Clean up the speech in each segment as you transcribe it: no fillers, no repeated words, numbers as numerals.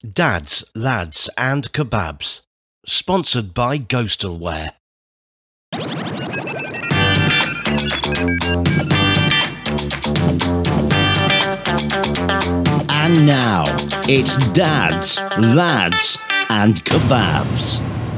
Dads, Lads and Kebabs. Sponsored by Ghostalware. And now, it's Dads, Lads and Kebabs.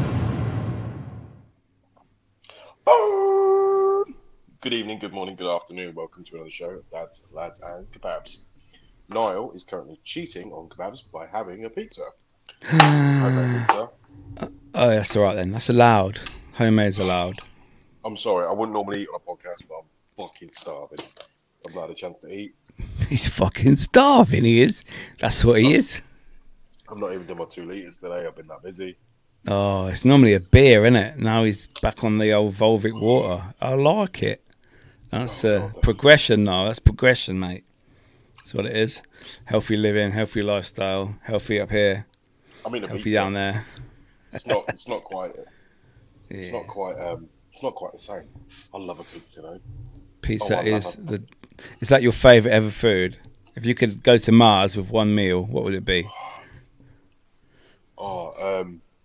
Good evening, good morning, good afternoon. Welcome to another show of Dads, Lads and Kebabs. Niall is currently cheating on kebabs by having a pizza. Homemade pizza. Oh, that's all right then. That's allowed. Homemade's allowed. I'm sorry, I wouldn't normally eat on a podcast, but I'm fucking starving. I've not had a chance to eat. He's fucking starving, he is. That's what he is. I've not even done my 2 litres today. I've been that busy. Oh, it's normally a beer, isn't it? Now he's back on the old Volvic water. I like it. That's progression now. That's progression, mate. That's what it is. Healthy living, healthy lifestyle, healthy up here, I mean, healthy down there. It's not quite. It's not quite the same. I love a pizza, though. Pizza is is that your favourite ever food? If you could go to Mars with one meal, what would it be? A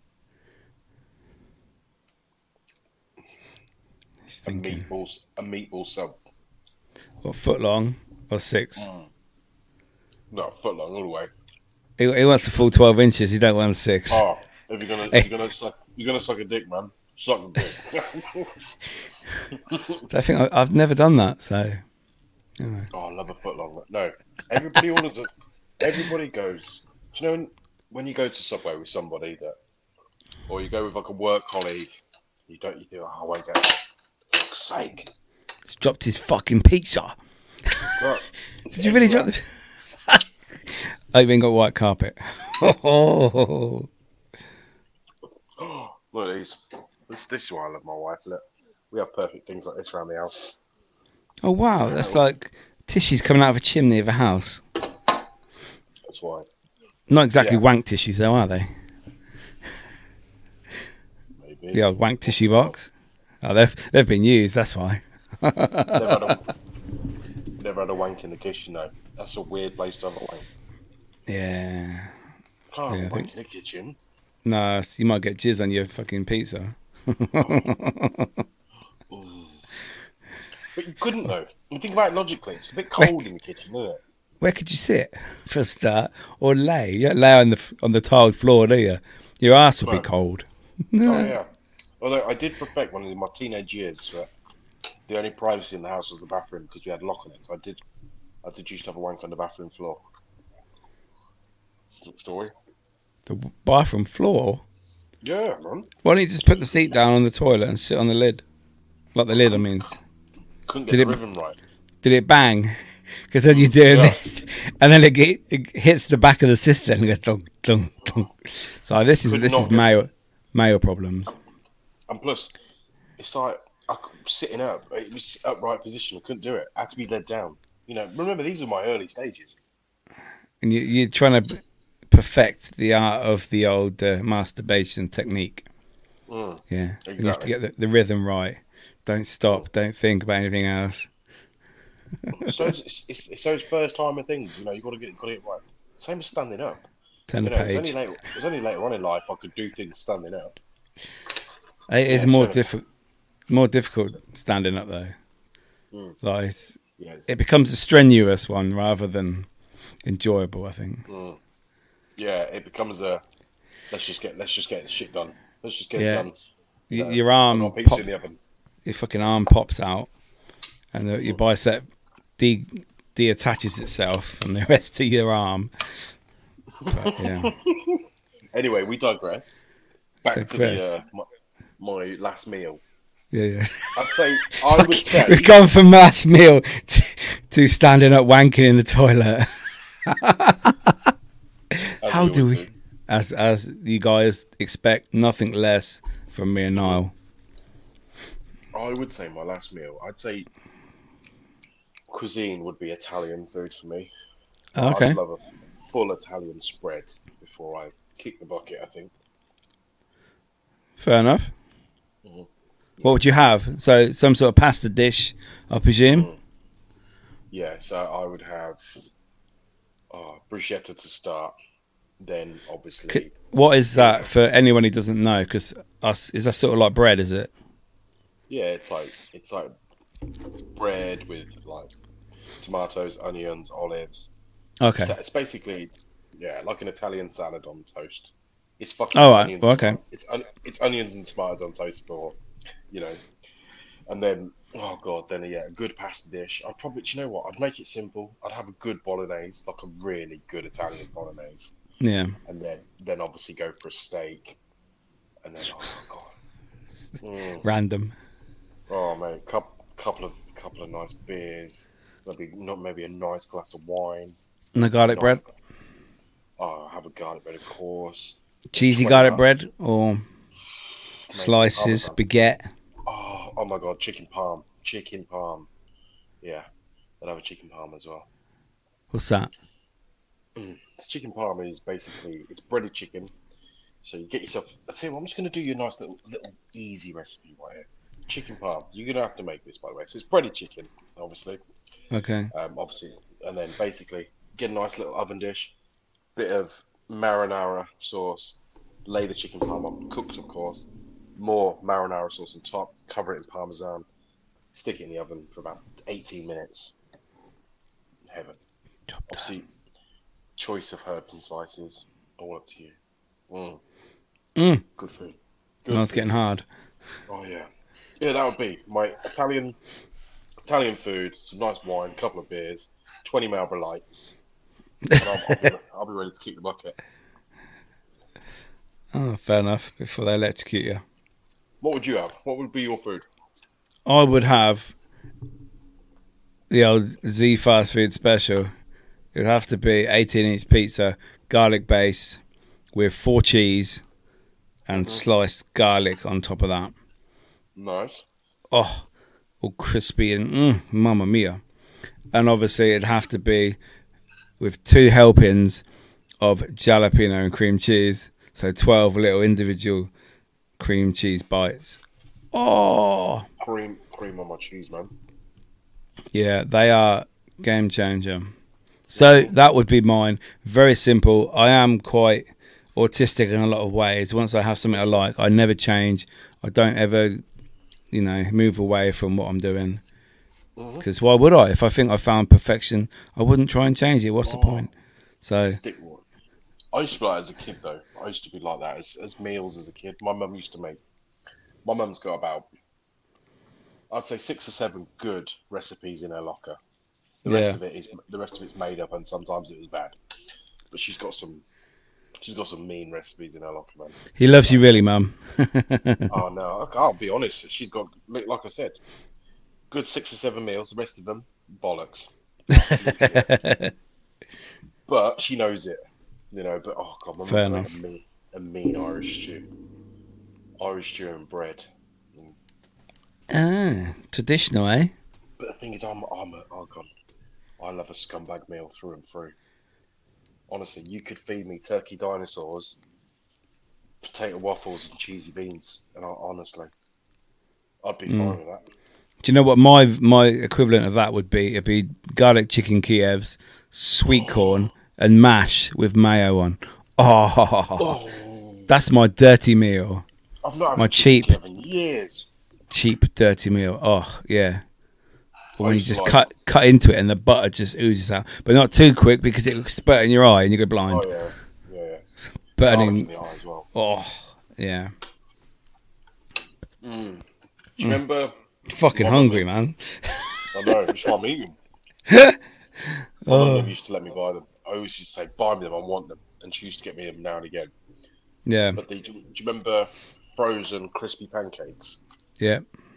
meatball sub. What, foot long or 6? No, foot long all the way. He wants the full 12 inches. You don't want 6. Oh, if you're gonna suck a dick, man, suck a dick. I think I've never done that, so. Anyway. Oh, I love a foot long. No, everybody orders it. Everybody goes. Do you know when you go to Subway with somebody or you go with like a work colleague, you think, oh, I won't get it. For fuck's sake. He's dropped his fucking pizza. Did you really drop the... I even got white carpet. Look at these. This is why I love my wife. Look, we have perfect things like this around the house. Oh, wow. That's like tissues coming out of a chimney of a house. That's why. Not exactly wank tissues, though, are they? Maybe. The old wank tissue box. Oh, they've been used, that's why. Never had a wank in the kitchen, though. That's a weird place to have a wank. Yeah. Can't have a wank in the kitchen. No, you might get jizz on your fucking pizza. But you couldn't, though. You think about it logically. It's a bit cold in the kitchen, isn't it? Where could you sit for a start, or lay? You don't lay on the tiled floor, do you? Your ass would be cold. Oh yeah. Although I did perfect one in my teenage years. The only privacy in the house was the bathroom because we had a lock on it. So I did used to have a wank on the bathroom floor. Story. The bathroom floor? Yeah, man. Why don't you just put the seat down on the toilet and sit on the lid? Like the lid, I mean. Couldn't get the rhythm right. Did it bang? Because then you're doing this, and then it hits the back of the cistern and goes dunk, dunk, dunk. So this is male problems. And plus, it's like sitting up. It was upright position. I couldn't do it. I had to be led down. You know, remember these are my early stages. And you're trying to perfect the art of the old masturbation technique. Yeah, exactly. You have to get the rhythm right. Don't stop. Don't think about anything else. So it's those first timer things, you know. You got to get it right. Same as standing up. Turn the page. It was only later on in life I could do things standing up. It is more difficult standing up though. Like it becomes a strenuous one rather than enjoyable, I think. Yeah, it becomes a let's just get the shit done. Let's just get it done. Your arm in the oven. Your fucking arm pops out, and your bicep deattaches itself from the rest of your arm. But, yeah. Anyway, we digress. Back to my last meal. Yeah. I would say we've gone from last meal to standing up wanking in the toilet. How do we? As you guys expect, nothing less from me and Niall. I would say my last meal. I'd say cuisine would be Italian food for me. Okay. I'd love a full Italian spread before I kick the bucket, I think. Fair enough. What would you have? So some sort of pasta dish, I presume? Yeah, so I would have bruschetta to start. Then obviously, What is that for anyone who doesn't know? Because is that sort of like bread? Is it? yeah, it's like bread with like tomatoes, onions, olives. Okay. So it's basically like an Italian salad on toast. It's fucking All right. onions. Well, okay. It's onions and tomatoes on toast for, and then oh god, then a good pasta dish. I'd probably, do you know what? I'd make it simple. I'd have a good bolognese, like a really good Italian bolognese. Yeah. And then obviously go for a steak, and then oh god, Random. oh mate, couple of nice beers, maybe a nice glass of wine, And the garlic bread. Oh, have a garlic bread, of course. Cheesy 20 garlic up. bread or slices, baguette. Oh my god, chicken parm. Yeah, I'd have a chicken parm as well. What's that? Chicken parm is basically, it's breaded chicken. So you get yourself, I say, well, I'm just going to do you a nice little easy recipe right here. Chicken parm. You're going to have to make this, by the way. So it's breaded chicken, obviously. Okay. Obviously, and then basically get a nice little oven dish, bit of marinara sauce, lay the chicken parm up, cooked of course, more marinara sauce on top, cover it in parmesan, stick it in the oven for about 18 minutes. Heaven. Obviously, choice of herbs and spices, all up to you. Good food. Good It's getting hard. Oh yeah, that would be my Italian food. Some nice wine, couple of beers, 20 Marlboro Lights. I'll be ready to kick the bucket. Oh, fair enough. Before they electrocute you. What would you have? What would be your food? I would have the old Z fast food special. It would have to be 18-inch pizza, garlic base, with 4 cheese and sliced garlic on top of that. Nice. Oh, all crispy and mamma mia. And obviously it'd have to be with 2 helpings of jalapeno and cream cheese. So 12 little individual cream cheese bites. Oh, Cream on my cheese, man. yeah, they are game changer. So that would be mine. Very simple. I am quite autistic in a lot of ways. Once I have something I like, I never change. I don't ever, move away from what I'm doing. Because why would I? If I think I found perfection, I wouldn't try and change it. What's the point? So I used to be like as a kid though. I used to be like that as meals as a kid. My mum used to make. My mum's got about, I'd say 6 or 7 good recipes in her locker. The rest of it's made up, and sometimes it was bad. But she's got some mean recipes in her locker, man. He loves you really, Mum. Oh no, I'll be honest. She's got, like I said, good 6 or 7 meals. The rest of them, bollocks. But she knows it, But oh god, my Fair mum's enough. made a mean Irish stew and bread. Traditional, eh? But the thing is, I love a scumbag meal through and through. Honestly, you could feed me turkey dinosaurs, potato waffles, and cheesy beans, and I'd be fine with that. Do you know what my equivalent of that would be? It'd be garlic chicken Kievs, sweet corn, and mash with mayo on. Oh, that's my dirty meal. I've not had My a chicken cheap- Kiev in years. Cheap, dirty meal. Oh, yeah. Or when you used to just like- cut into it and the butter just oozes out. But not too quick because it will spurt in your eye and you go blind. Oh yeah. But Garlic in the eye as well. oh, yeah. Do you remember? Fucking My hungry, mum- man. I know, that's why I'm eating. My mum used to let me buy them. I always used to say, buy me them, I want them. And she used to get me them now and again. Yeah, But do you remember frozen crispy pancakes? yeah.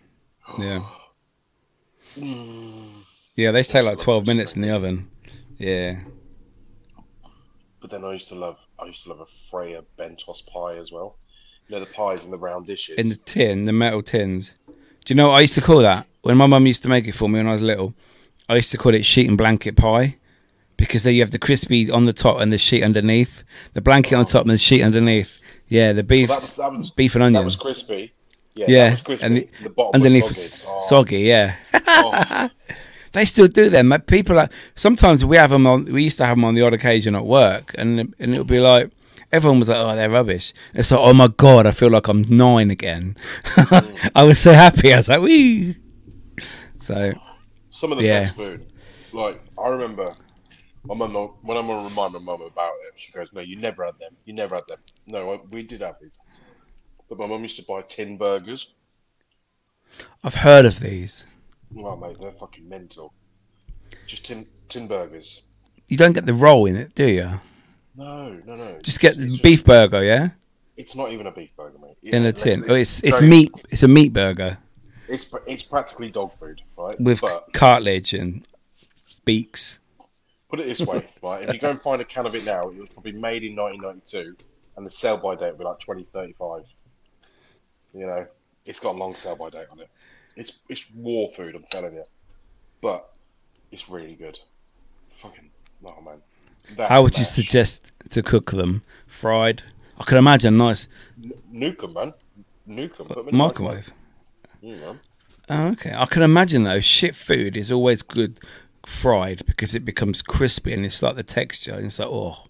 Yeah, they take like 12 minutes in the oven. Yeah. But then I used to love a Freya Bentos pie as well. The pies in the round dishes. In the tin, the metal tins. Do you know what I used to call that? When my mum used to make it for me when I was little, I used to call it sheet and blanket pie. Because there you have the crispy on the top and the sheet underneath. The blanket on top and the sheet underneath. Yeah, the beef, that was beef and onion. That was crispy. Yeah, Yeah, that was crispy. and the bottom underneath was was soggy, yeah. Oh, They still do them. Like, people are, sometimes we have them on. We used to have them on the odd occasion at work, and it would be like everyone was like, "Oh, they're rubbish." And it's like, "Oh my god, I feel like I'm 9 again." I was so happy. I was like, "Wee!" So Some of the best food. Like, I remember my mum, when I'm going to remind my mum about it, she goes, "No, you never had them. You never had them." No, we did have these. But my mum used to buy tin burgers. I've heard of these. Well, mate, they're fucking mental. Just tin burgers. You don't get the roll in it, do you? No. Just get the beef burger, yeah? It's not even a beef burger, mate. In a tin. It's meat. It's a meat burger. It's practically dog food, right? With cartilage and beaks. Put it this way, right? If you go and find a can of it now, it was probably made in 1992, and the sell-by date would be like 2035. You know, it's got a long sell-by date on it. It's war food, I'm telling you. But it's really good. Fucking, oh man. How would you suggest to cook them? Fried? I can imagine nice. Nuke them, man. Nuke them. Put them in Microwave. You know. Oh, okay. I can imagine though, shit food is always good fried because it becomes crispy and it's like the texture and it's like, oh.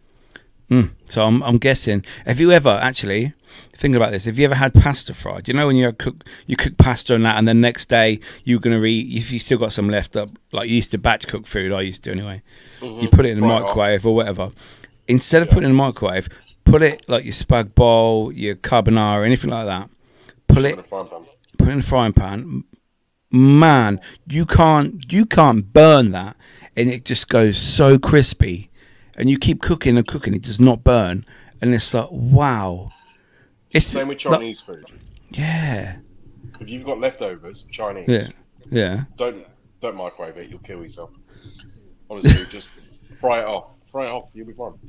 So I'm guessing. Have you ever actually thinking about this? Have you ever had pasta fried? You know when you cook pasta and that, and the next day you're gonna if you still got some left up, like you used to batch cook food. I used to anyway. You put it in the microwave or whatever. Instead of putting it in the microwave, put it like your spag bowl, your carbonara, anything like that. Put it in the frying pan. Man, you can't burn that, and it just goes so crispy. And you keep cooking and cooking, it does not burn. And it's like, wow. It's same with Chinese food. Yeah. If you've got leftovers of Chinese, yeah, don't microwave it. You'll kill yourself. Honestly, just fry it off. You'll be fine.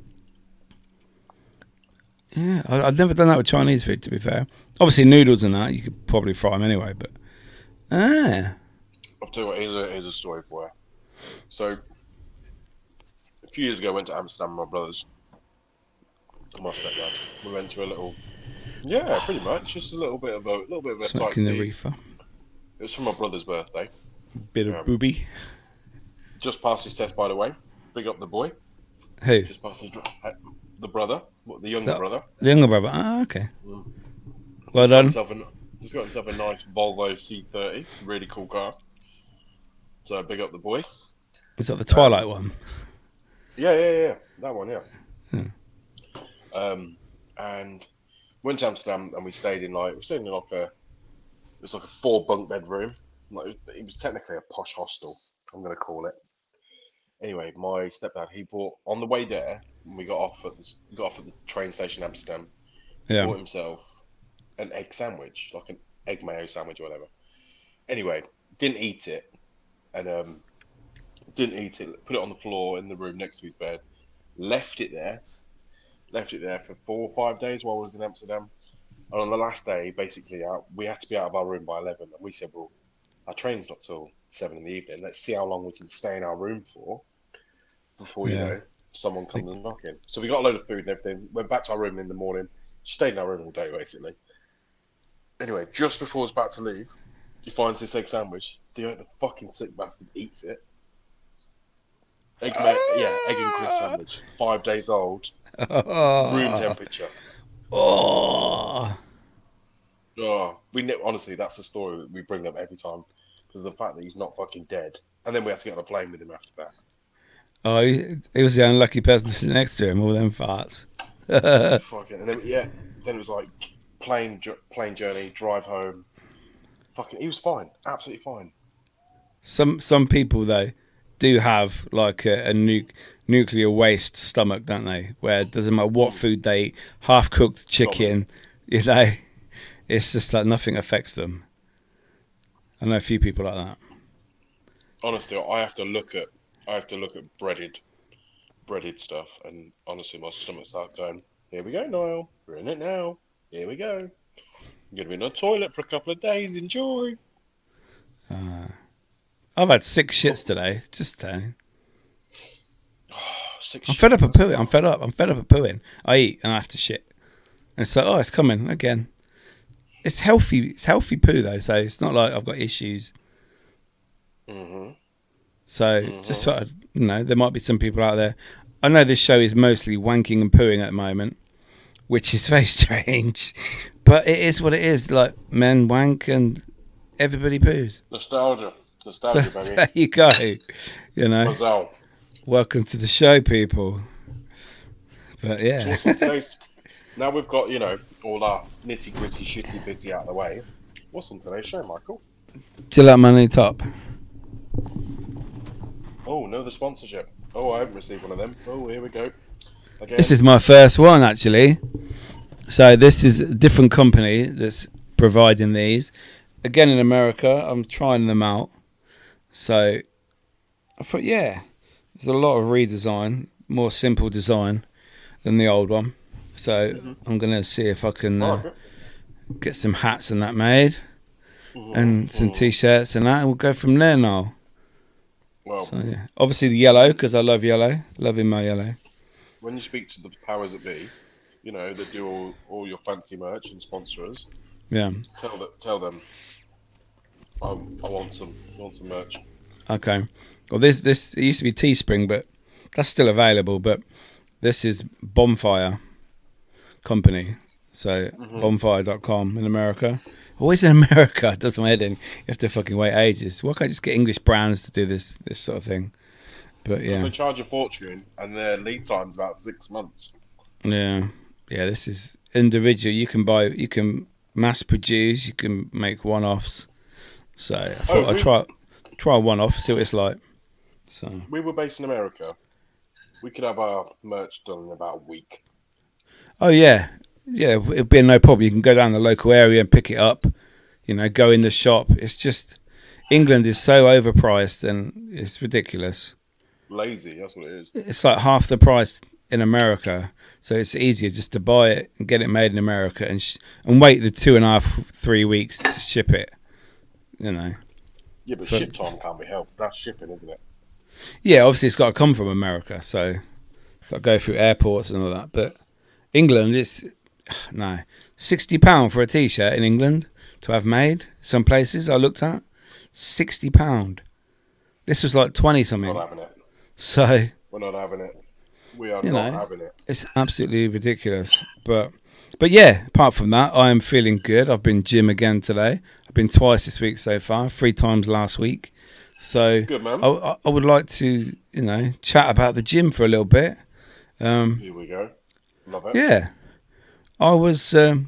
Yeah, I've never done that with Chinese food. To be fair, obviously noodles and that you could probably fry them anyway. But I'll tell you what. Here's a story for you. So. A few years ago, I went to Amsterdam with my brothers. My stepdad. We went to a little, pretty much, just a little bit of a smoking the reefer. It was for my brother's birthday. Bit of booby. Just passed his test, by the way. Big up the boy. Who? Just passed his the brother, the younger brother. The younger brother. Ah, okay. Well done. Just got himself a nice Volvo C30, really cool car. So big up the boy. Is that the Twilight one? Yeah. That one, yeah. And went to Amsterdam and we stayed in like a 4 bunk bed room. Like it was technically a posh hostel, I'm gonna call it. Anyway, my stepdad, he bought on the way there when we got off at the train station in Amsterdam. He bought himself an egg sandwich, like an egg mayo sandwich or whatever. Anyway, didn't eat it, and put it on the floor in the room next to his bed, left it there for 4 or 5 days while I was in Amsterdam. And on the last day, basically, we had to be out of our room by 11. And we said, well, our train's not till 7 in the evening. Let's see how long we can stay in our room for before, someone comes and knock in. So we got a load of food and everything. Went back to our room in the morning. Stayed in our room all day, basically. Anyway, just before I was about to leave, he finds this egg sandwich. The fucking sick bastard eats it. Egg and crisp sandwich. 5 days old. Room temperature. Honestly, that's the story that we bring up every time because of the fact that he's not fucking dead. And then we had to get on a plane with him after that. Oh, he was the unlucky person sitting next to him. All them farts. Fucking, and then then it was like plane journey, drive home. Fucking, he was fine, absolutely fine. Some people though do have like a nuclear waste stomach, don't they? Where it doesn't matter what food they eat, half cooked chicken, it's just like nothing affects them. I know a few people like that. Honestly, I have to look at breaded stuff, and honestly, my stomach starts going, here we go, Niall. We're in it now. Here we go. I'm going to be in the toilet for a couple of days. Enjoy. I've had 6 shits today. Just saying. I'm fed up of pooing. I'm fed up of pooing. I eat and I have to shit. And so, it's coming again. It's healthy. It's healthy poo though, so it's not like I've got issues. Mm-hmm. So just thought, there might be some people out there. I know this show is mostly wanking and pooing at the moment, which is very strange, but it is what it is. Like, men wank and everybody poos. Nostalgia, So baby. there you go. Mazal. Welcome to the show, people. But So yeah, what's on today's? Now we've got all our nitty gritty, shitty bitty out of the way. What's on today's show, Michael? chill out, money top. Oh no, the sponsorship. Oh, I haven't received one of them. Oh, here we go. Again. This is my first one, actually. So this is a different company that's providing these. Again, in America, I'm trying them out. So I thought, yeah, there's a lot of redesign, more simple design than the old one. So I'm going to see if I can get some hats and that made, and some T-shirts and that, and we'll go from there now. Well, So yeah, obviously the yellow, because I love yellow, loving my yellow. when you speak to the powers that be, that do all your fancy merch and sponsor us, Yeah. tell them I want some merch. Okay. Well, this it used to be Teespring, but that's still available. But this is Bonfire Company, so bonfire.com in America. Always in America. It does my head in. You have to fucking wait ages. Why can't I just get English brands to do this sort of thing? But yeah, They charge a fortune, and their lead time's about 6 months. yeah. This is individual. You can buy. You can mass produce. You can make one-offs. So I thought I'd try one off, see what it's like. So We were based in America. We could have our merch done in about a week. oh yeah, it'd be no problem. You can go down the local area and pick it up. Go in the shop. It's just England is so overpriced and it's ridiculous. Lazy, that's what it is. It's like half the price in America, so it's easier just to buy it and get it made in America and wait the 2.5, 3 weeks to ship it. Yeah, but ship time can't be helped. That's shipping, isn't it? Yeah, obviously it's got to come from America, so it's got to go through airports and all that. But England, it's no £60 for a T-shirt in England to have made. Some places I looked at, £60. This was like 20 something. Not having it. So We're not having it. We are not having it. it's absolutely ridiculous. But yeah, apart from that, I am feeling good. I've been gym again today. I've been twice this week so far, 3 times last week. So Good, man. I would like to, chat about the gym for a little bit. Here we go. Love it. Yeah, I was. I'm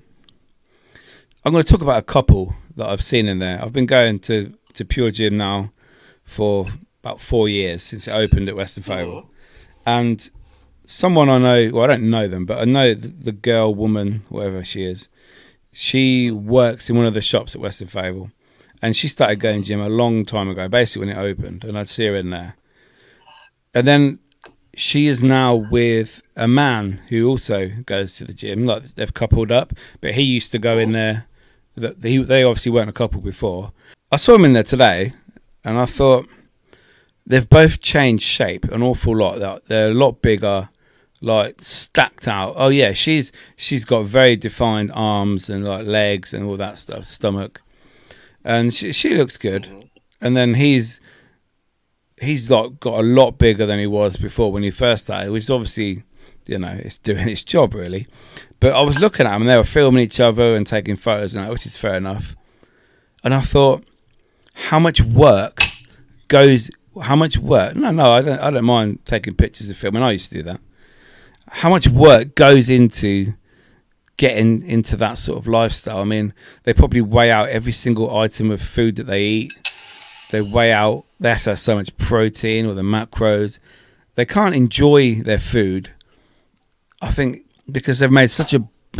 going to talk about a couple that I've seen in there. I've been going to Pure Gym now for about 4 years since it opened at Western Fable, and someone I know. Well, I don't know them, but I know the girl, woman, whatever she is. She works in one of the shops at Western Fable, and she started going gym a long time ago, basically when it opened, and I'd see her in there. And then she is now with a man who also goes to the gym. Like, they've coupled up, but he used to go in there. They obviously weren't a couple before. I saw him in there today, and I thought they've both changed shape an awful lot. They're a lot bigger, like stacked out. Oh yeah, she's got very defined arms and like legs and all that stuff, stomach, and she looks good. And then he's like got a lot bigger than he was before when he first started, which is obviously, it's doing its job really. But I was looking at them and they were filming each other and taking photos and that, which is fair enough. And I thought, how much work? No, I don't mind taking pictures of filming. I used to do that. How much work goes into getting into that sort of lifestyle? I mean, they probably weigh out every single item of food that they eat. They weigh out, they have to have so much protein or the macros. They can't enjoy their food, I think, because they've made such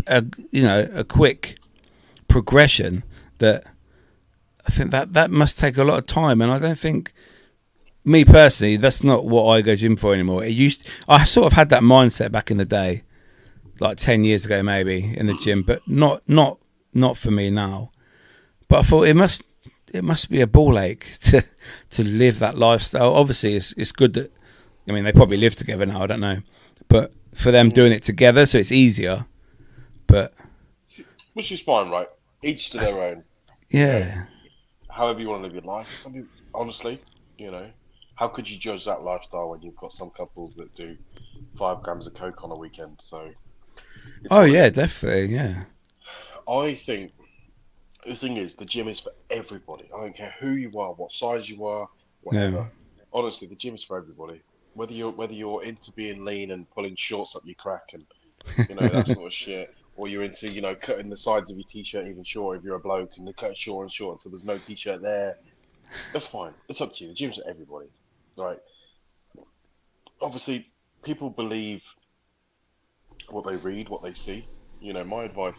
a quick progression that I think that must take a lot of time. And I don't think, me personally, that's not what I go gym for anymore. I sort of had that mindset back in the day, like 10 years ago maybe, in the gym, but not for me now. But I thought it must be a ball ache to live that lifestyle. Obviously, it's good that, they probably live together now, I don't know. But for them doing it together, so it's easier. But Which is fine, right? Each to their own. yeah. However you want to live your life. Honestly, how could you judge that lifestyle when you've got some couples that do 5 grams of coke on a weekend? So, it's Oh what it yeah, is. definitely, yeah, I think the thing is, the gym is for everybody. I don't care who you are, what size you are, yeah. whatever. Honestly, the gym is for everybody. Whether you're into being lean and pulling shorts up your crack and that sort of shit, or you're into cutting the sides of your t-shirt even shorter if you're a bloke and they cut it short and short so there's no t-shirt there. That's fine. It's up to you. The gym's for everybody. Right? Obviously, people believe what they read, what they see. My advice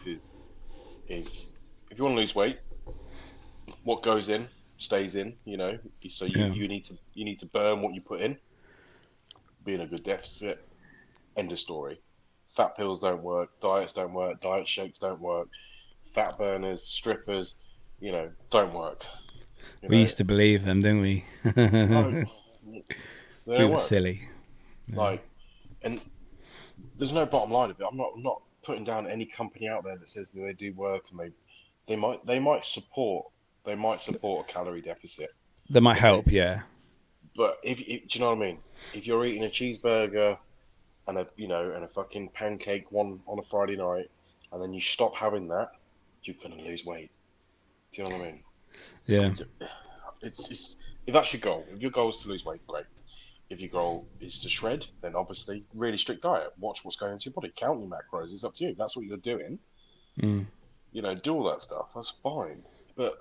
is if you want to lose weight, what goes in stays in. So you, Yeah. you need to burn what you put in. Be in a good deficit. End of story. Fat pills don't work. Diets don't work. Diet shakes don't work. Fat burners, strippers, don't work. You We know, used to believe them, didn't we? no, they We don't were work. silly. Yeah. Like, and there's no bottom line of it. I'm not putting down any company out there that says that they do work and they might support a calorie deficit, That might but they help, yeah. but if do you know what I mean? If you're eating a cheeseburger and a fucking pancake one on a Friday night, and then you stop having that, you're gonna lose weight. Do you know what I mean? Yeah. It's if that's your goal. If your goal is to lose weight, great. If your goal is to shred, then obviously really strict diet. Watch what's going into your body. Count your macros. It's up to you. If that's what you're doing. Mm. Do all that stuff. That's fine. But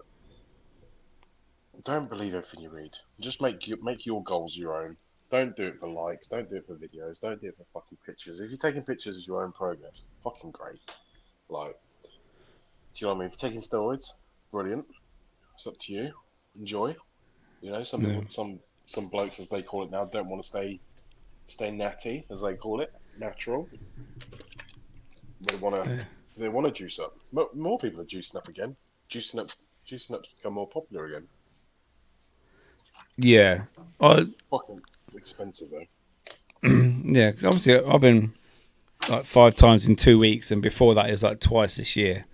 don't believe everything you read. Just make your goals your own. Don't do it for likes. Don't do it for videos. Don't do it for fucking pictures. If you're taking pictures of your own progress, fucking great. Like, do you know what I mean? If you're taking steroids, brilliant. It's up to you. Enjoy. Some Yeah. people, some blokes, as they call it now, don't want to stay natty, as they call it, natural. They want to Yeah. they want to juice up. More people are juicing up again. Juicing up to become more popular again. Yeah. I, Fucking expensive though. yeah, 'cause obviously I've been like 5 times in 2 weeks, and before that it was like twice this year.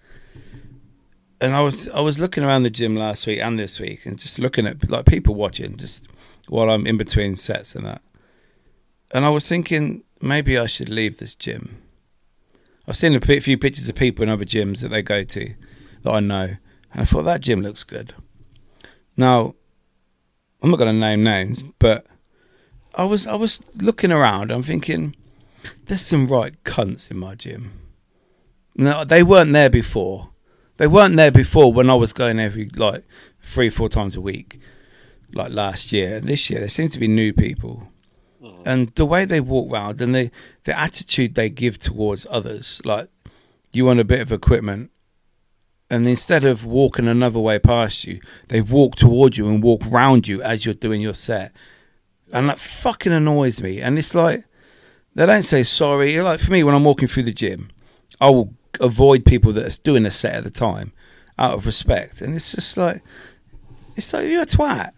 And I was looking around the gym last week and this week, and just looking at like people watching, just while I'm in between sets and that. And I was thinking maybe I should leave this gym. I've seen a few pictures of people in other gyms that they go to that I know, and I thought that gym looks good. Now, I'm not going to name names, but I was looking around. I'm thinking, there's some right cunts in my gym. No, they weren't there before. They weren't there before when I was going every like 3-4 times a week, like last year. This year, there seem to be new people, and the way they walk around and the attitude they give towards others, like you want a bit of equipment, and instead of walking another way past you, they walk towards you and walk round you as you're doing your set. And that fucking annoys me. And it's like, they don't say sorry. Like for me, when I'm walking through the gym, I will avoid people that are doing a set at the time out of respect. And it's just like, you're a twat.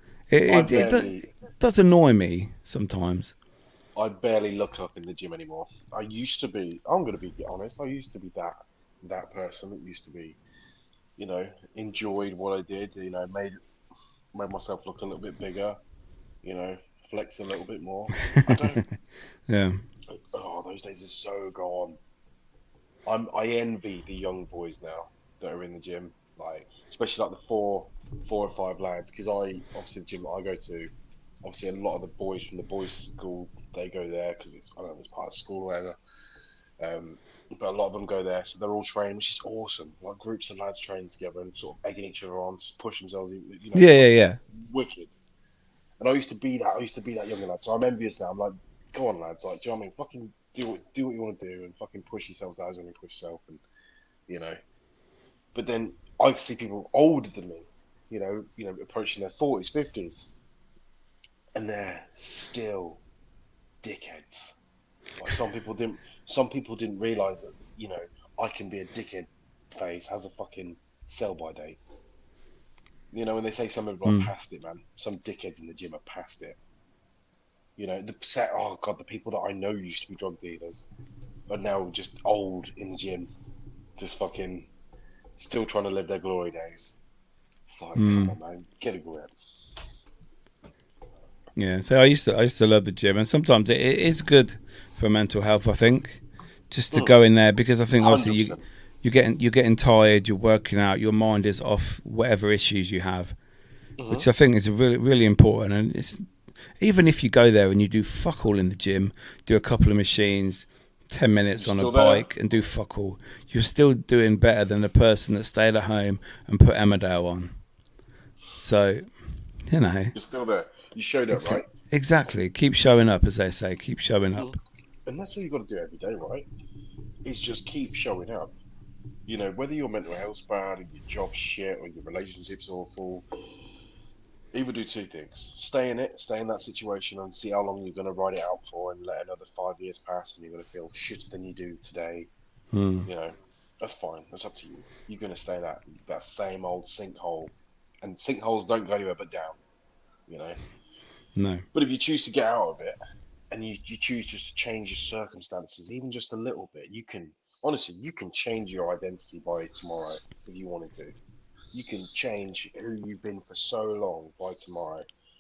It does annoy me sometimes. I barely look up in the gym anymore. I used to be. I'm gonna be honest. I used to be that person that used to be, enjoyed what I did. Made myself look a little bit bigger. Flex a little bit more. I don't. Yeah. Oh, those days are so gone. I envy the young boys now that are in the gym, like especially like the four or five lads. Because obviously the gym that I go to, obviously a lot of the boys from the boys' school they go there because I don't know if it's part of school or whatever. But a lot of them go there, so they're all trained, which is awesome. Like groups of lads training together and sort of egging each other on to push themselves. Yeah, yeah, yeah. Wicked. And I used to be that. I used to be that younger lad. So I'm envious now. I'm like, go on, lads. Like, do you know what I mean? Fucking do what you want to do, and fucking push yourselves out when you push yourself, and you know. But then I see people older than me, approaching their 40s, 50s, and they're still dickheads. Like some people didn't realize that I can be a dickhead phase has a fucking sell by date. When they say something like past it, man, some dickheads in the gym are past it. The people that I know used to be drug dealers are now just old in the gym, just fucking still trying to live their glory days. It's like, come on, man, get a grip. Yeah, so I used to love the gym, and sometimes it is good for mental health. I think just to go in there, because I think obviously 100%. you're getting tired, you're working out, your mind is off whatever issues you have, Mm-hmm. which I think is really really important. And it's even if you go there and you do fuck all in the gym, do a couple of machines, 10 minutes You're on a still there. bike, and do fuck all, you're still doing better than the person that stayed at home and put Emmerdale on. So, you know. You're still there. You showed up, right? Exactly. Keep showing up, as they say. Keep showing up. And that's all you got to do every day, right? Is just keep showing up. You know, whether your mental health's bad, or your job's shit, or your relationship's awful, either do two things: stay in it, stay in that situation, and see how long you're going to ride it out for, and let another 5 years pass, and you're going to feel shitter than you do today. Mm. You know, that's fine. That's up to you. You're going to stay that same old sinkhole, and sinkholes don't go anywhere but down. You know. No. But if you choose to get out of it, and you choose just to change your circumstances, even just a little bit, you can change your identity by tomorrow if you wanted to. You can change who you've been for so long by tomorrow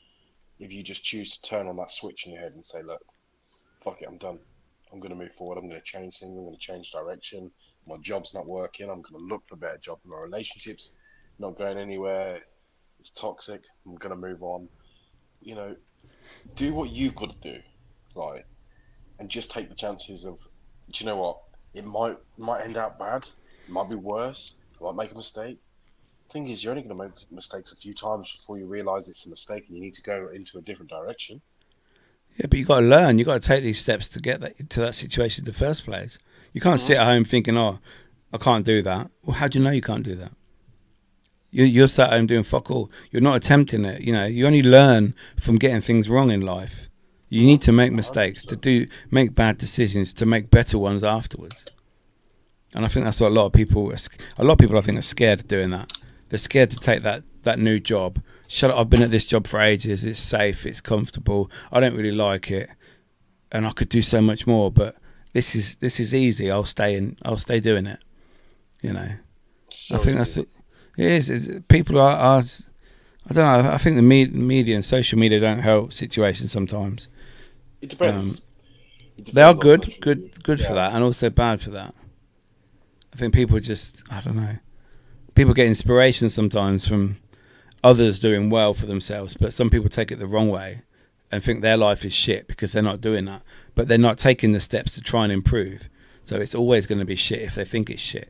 if you just choose to turn on that switch in your head and say, look, fuck it, I'm done. I'm going to move forward. I'm going to change things. I'm going to change direction. My job's not working. I'm going to look for a better job. My relationship's not going anywhere. It's toxic. I'm going to move on. You know, do what you've got to do, like, and just take the chances of, do you know what? It might end out bad. It might be worse. I might make a mistake. Thing is, you're only going to make mistakes a few times before you realise it's a mistake and you need to go into a different direction. Yeah, but you got to learn. You got to take these steps to get to that situation in the first place. You can't sit at home thinking, "Oh, I can't do that." Well, how do you know you can't do that? You're sat at home doing fuck all. You're not attempting it. You know, you only learn from getting things wrong in life. You need to make mistakes, 100%. to make bad decisions, to make better ones afterwards. And I think that's what a lot of people I think are scared of doing that. They're scared to take that new job. Shut up, I've been at this job for ages. It's safe. It's comfortable. I don't really like it, and I could do so much more. But this is easy. I'll stay doing it. You know. So I think easy. it is. People are. I don't know. I think the media and social media don't help situations sometimes. It depends. They are It depends on social good media. for Yeah. that, and also bad for that. I think people just, I don't know. People get inspiration sometimes from others doing well for themselves, but some people take it the wrong way and think their life is shit because they're not doing that. But they're not taking the steps to try and improve. So it's always going to be shit if they think it's shit.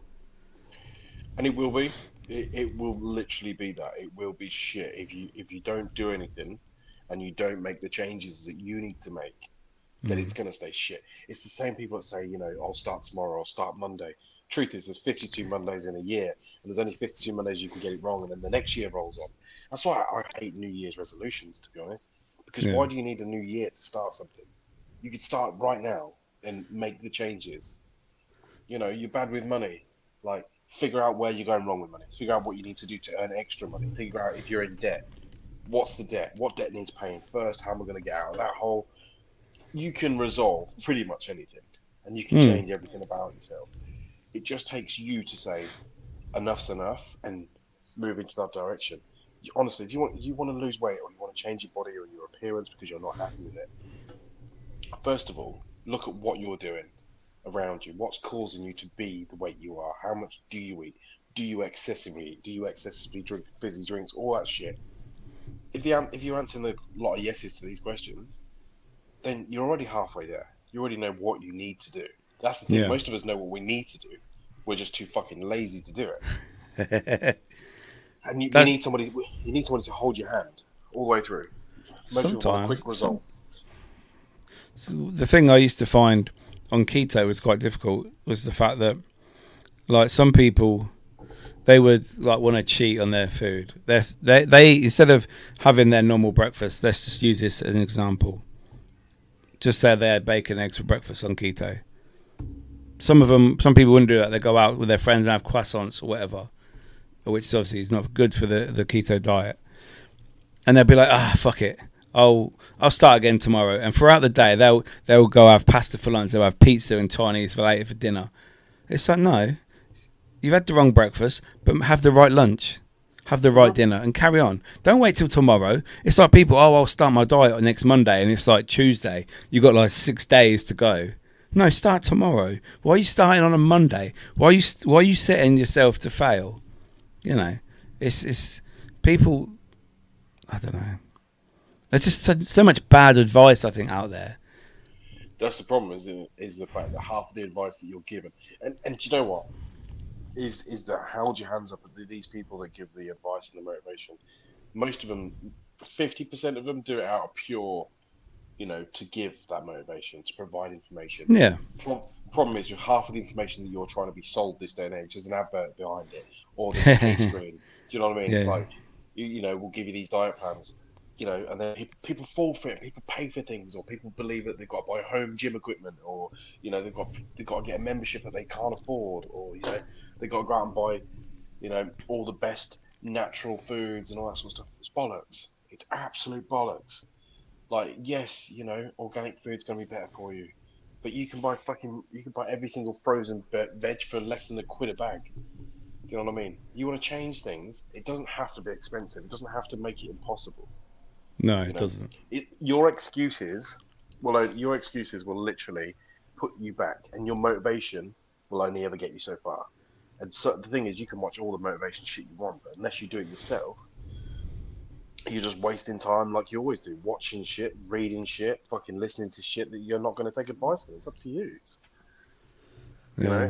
And it will be. It will literally be that. It will be shit if you don't do anything and you don't make the changes that you need to make. Then it's going to stay shit. It's the same people that say, you know, I'll start tomorrow, I'll start Monday. Truth is, there's 52 Mondays in a year, and there's only 52 Mondays you can get it wrong, and then the next year rolls on. That's why I hate New Year's resolutions, to be honest. Because Yeah. why do you need a new year to start something? You could start right now and make the changes. You know, you're bad with money. Like, figure out where you're going wrong with money. Figure out what you need to do to earn extra money. Figure out if you're in debt. What's the debt? What debt needs paying first? How am I going to get out of that hole? You can resolve pretty much anything, and you can change everything about yourself. It just takes you to say, enough's enough, and move into that direction. Honestly, if you want to lose weight, or you want to change your body or your appearance because you're not happy with it, first of all, look at what you're doing around you. What's causing you to be the way you are? How much do you eat? Do you excessively eat? Do you excessively drink fizzy drinks? All that shit. If you're answering a lot of yeses to these questions, then you're already halfway there. You already know what you need to do. That's the thing. Yeah. Most of us know what we need to do. We're just too fucking lazy to do it. And you need somebody. You need somebody to hold your hand all the way through. Most people want a quick result. So the thing I used to find on keto was quite difficult was the fact that, like, some people, they would like want to cheat on their food. They instead of having their normal breakfast, let's just use this as an example. Just say they had bacon and eggs for breakfast on keto. Some people wouldn't do that. They go out with their friends and have croissants or whatever, which obviously is not good for the keto diet. And they'll be like, fuck it, I'll start again tomorrow. And throughout the day, they'll go have pasta for lunch. They'll have pizza and Chinese for later for dinner. It's like, no, you've had the wrong breakfast, but have the right lunch. have the right dinner, and carry on. Don't wait till tomorrow. It's like people, I'll start my diet next Monday, and it's like Tuesday. You got like 6 days to go. No, start tomorrow. Why are you starting on a Monday? Why are you setting yourself to fail? You know, it's people. I don't know. There's just so much bad advice, I think, out there. That's the problem, is the fact that half of the advice that you're given, and do you know what? Is that hold your hands up at these people that give the advice and the motivation. Most of them, 50% of them do it out of pure, to give that motivation, to provide information. Yeah. Problem is, with half of the information that you're trying to be sold this day and age, there's an advert behind it, or there's a pink screen. Do you know what I mean? Yeah. It's like, we'll give you these diet plans, and then people fall for it. People pay for things, or people believe that they've got to buy home gym equipment, or they've got to get a membership that they can't afford, or they've got to go out and buy, all the best natural foods and all that sort of stuff. It's bollocks. It's absolute bollocks. Like, yes, organic food's going to be better for you, but you can buy every single frozen veg for less than £1 a bag. Do you know what I mean? You want to change things, it doesn't have to be expensive. It doesn't have to make it impossible. No, it doesn't. Your excuses will literally put you back, and your motivation will only ever get you so far. And so the thing is, you can watch all the motivation shit you want, but unless you do it yourself, you're just wasting time like you always do, watching shit, reading shit, fucking listening to shit that you're not going to take advice on. It's up to you. You know?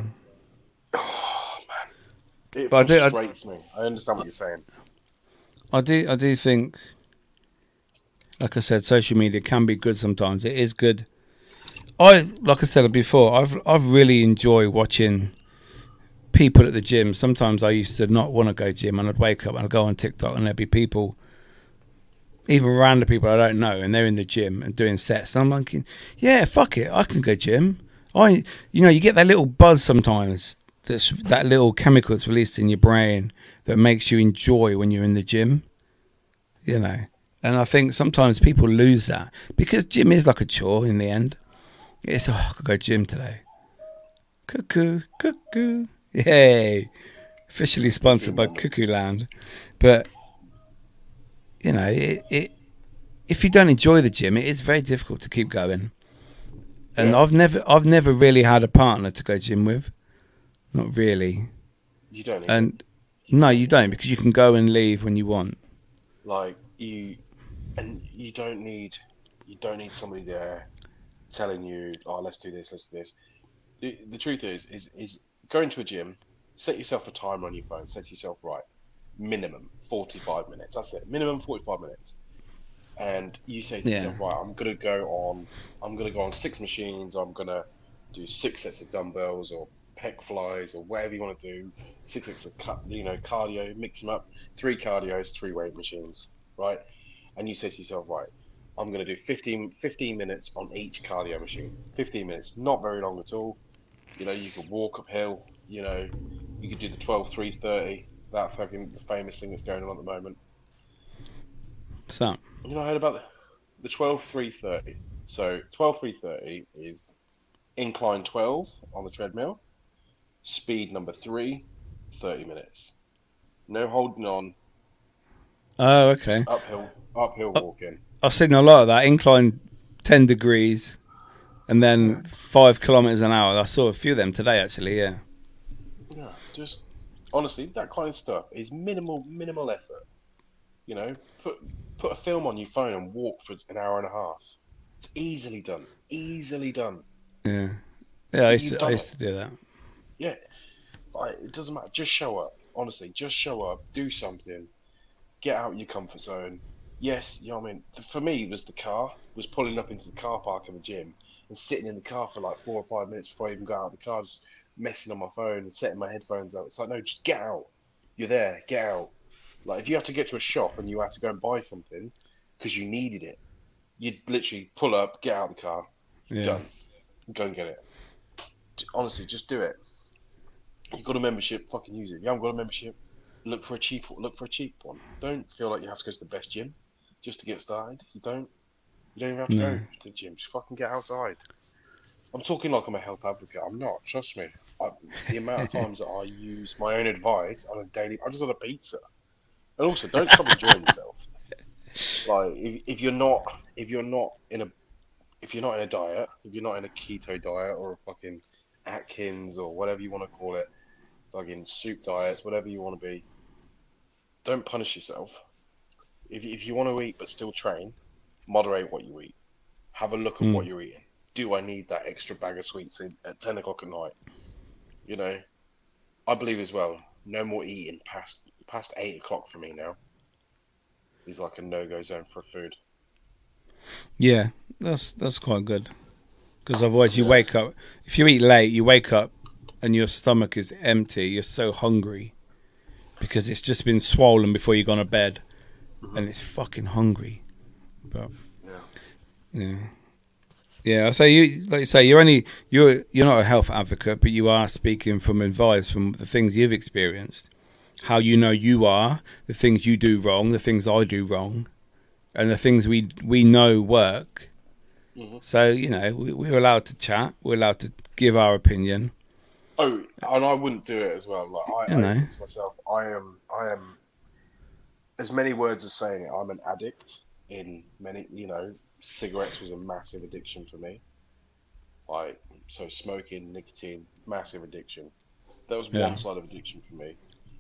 Oh, man. It frustrates me. I understand what you're saying. I do think, like I said, social media can be good sometimes. It is good. Like I said before, I've really enjoyed watching people at the gym. Sometimes I used to not want to go gym, and I'd wake up and I'd go on TikTok, and there'd be people, even random people I don't know, and they're in the gym and doing sets. And I'm thinking, yeah, fuck it, I can go gym. You get that little buzz sometimes. That little chemical that's released in your brain that makes you enjoy when you're in the gym. And I think sometimes people lose that, because gym is like a chore in the end. It's, I could go gym today. Cuckoo, cuckoo. Yay. Officially sponsored by Cuckoo Land. But, if you don't enjoy the gym, it is very difficult to keep going. And yeah. I've never really had a partner to go gym with. Not really. You don't. No, you don't, because you can go and leave when you want. Like you don't need somebody there telling you, oh, let's do this, let's do this. The truth is going to a gym, set yourself a timer on your phone, set yourself right. Minimum 45 minutes. That's it. Minimum 45 minutes. And you say to yourself, right, I'm gonna go on 6 machines, I'm gonna do 6 sets of dumbbells or pec flies or whatever you want to do, 6 sets of cardio, mix them up, 3 cardios, 3 weight machines, right? And you say to yourself, right, I'm going to do 15 minutes on each cardio machine. 15 minutes, not very long at all. You could walk uphill, you could do the 12-3-30, that fucking famous thing that's going on at the moment. What's that? I heard about the 12-3-30. So 12-3-30 is incline 12 on the treadmill, speed number 3, 30 minutes. No holding on. Oh, okay. Uphill walking. I've seen a lot of that. Incline 10 degrees and then 5 kilometers an hour. I saw a few of them today, actually, yeah. Yeah, just honestly, that kind of stuff is minimal effort. Put a film on your phone and walk for an hour and a half. It's easily done. Yeah. Yeah, I used to do that. Yeah. It doesn't matter. Just show up. Honestly, just show up. Do something. Get out of your comfort zone. Yes, for me, it was pulling up into the car park of the gym and sitting in the car for like 4 or 5 minutes before I even got out of the car, just messing on my phone and setting my headphones out. It's like, no, just get out. You're there. Get out. Like, if you have to get to a shop and you have to go and buy something because you needed it, you'd literally pull up, get out of the car, done. Go and get it. Honestly, just do it. You've got a membership, fucking use it. If you haven't got a membership, look for a cheap one. Don't feel like you have to go to the best gym just to get started. You don't even have to go to the gym. Just fucking get outside. I'm talking like I'm a health advocate. I'm not. Trust me. The amount of times that I use my own advice on a daily... I just had a pizza. And also, don't stop enjoying yourself. Like, if you're not in a diet, if you're not in a keto diet or a fucking Atkins or whatever you want to call it, fucking soup diets, whatever you want to be, don't punish yourself. If you want to eat but still train, moderate what you eat. Have a look at what you're eating. Do I need that extra bag of sweets at 10 o'clock at night? You know, I believe as well, no more eating past 8 o'clock for me now. Is like a no-go zone for food. Yeah, that's quite good. Because otherwise you wake up, if you eat late, you wake up and your stomach is empty. You're so hungry because it's just been swollen before you go to bed, and it's fucking hungry. But yeah. I say like you say, you're not a health advocate, but you are speaking from advice from the things you've experienced, how you know you are, the things you do wrong, the things I do wrong, and the things we know work. So, you know, we're allowed to chat. We're allowed to give our opinion. Oh, and I wouldn't do it as well. Like I think to myself, I am, as many words as saying it, I'm an addict in many, you know, cigarettes was a massive addiction for me. Like, so smoking, nicotine, massive addiction. That was one side of addiction for me.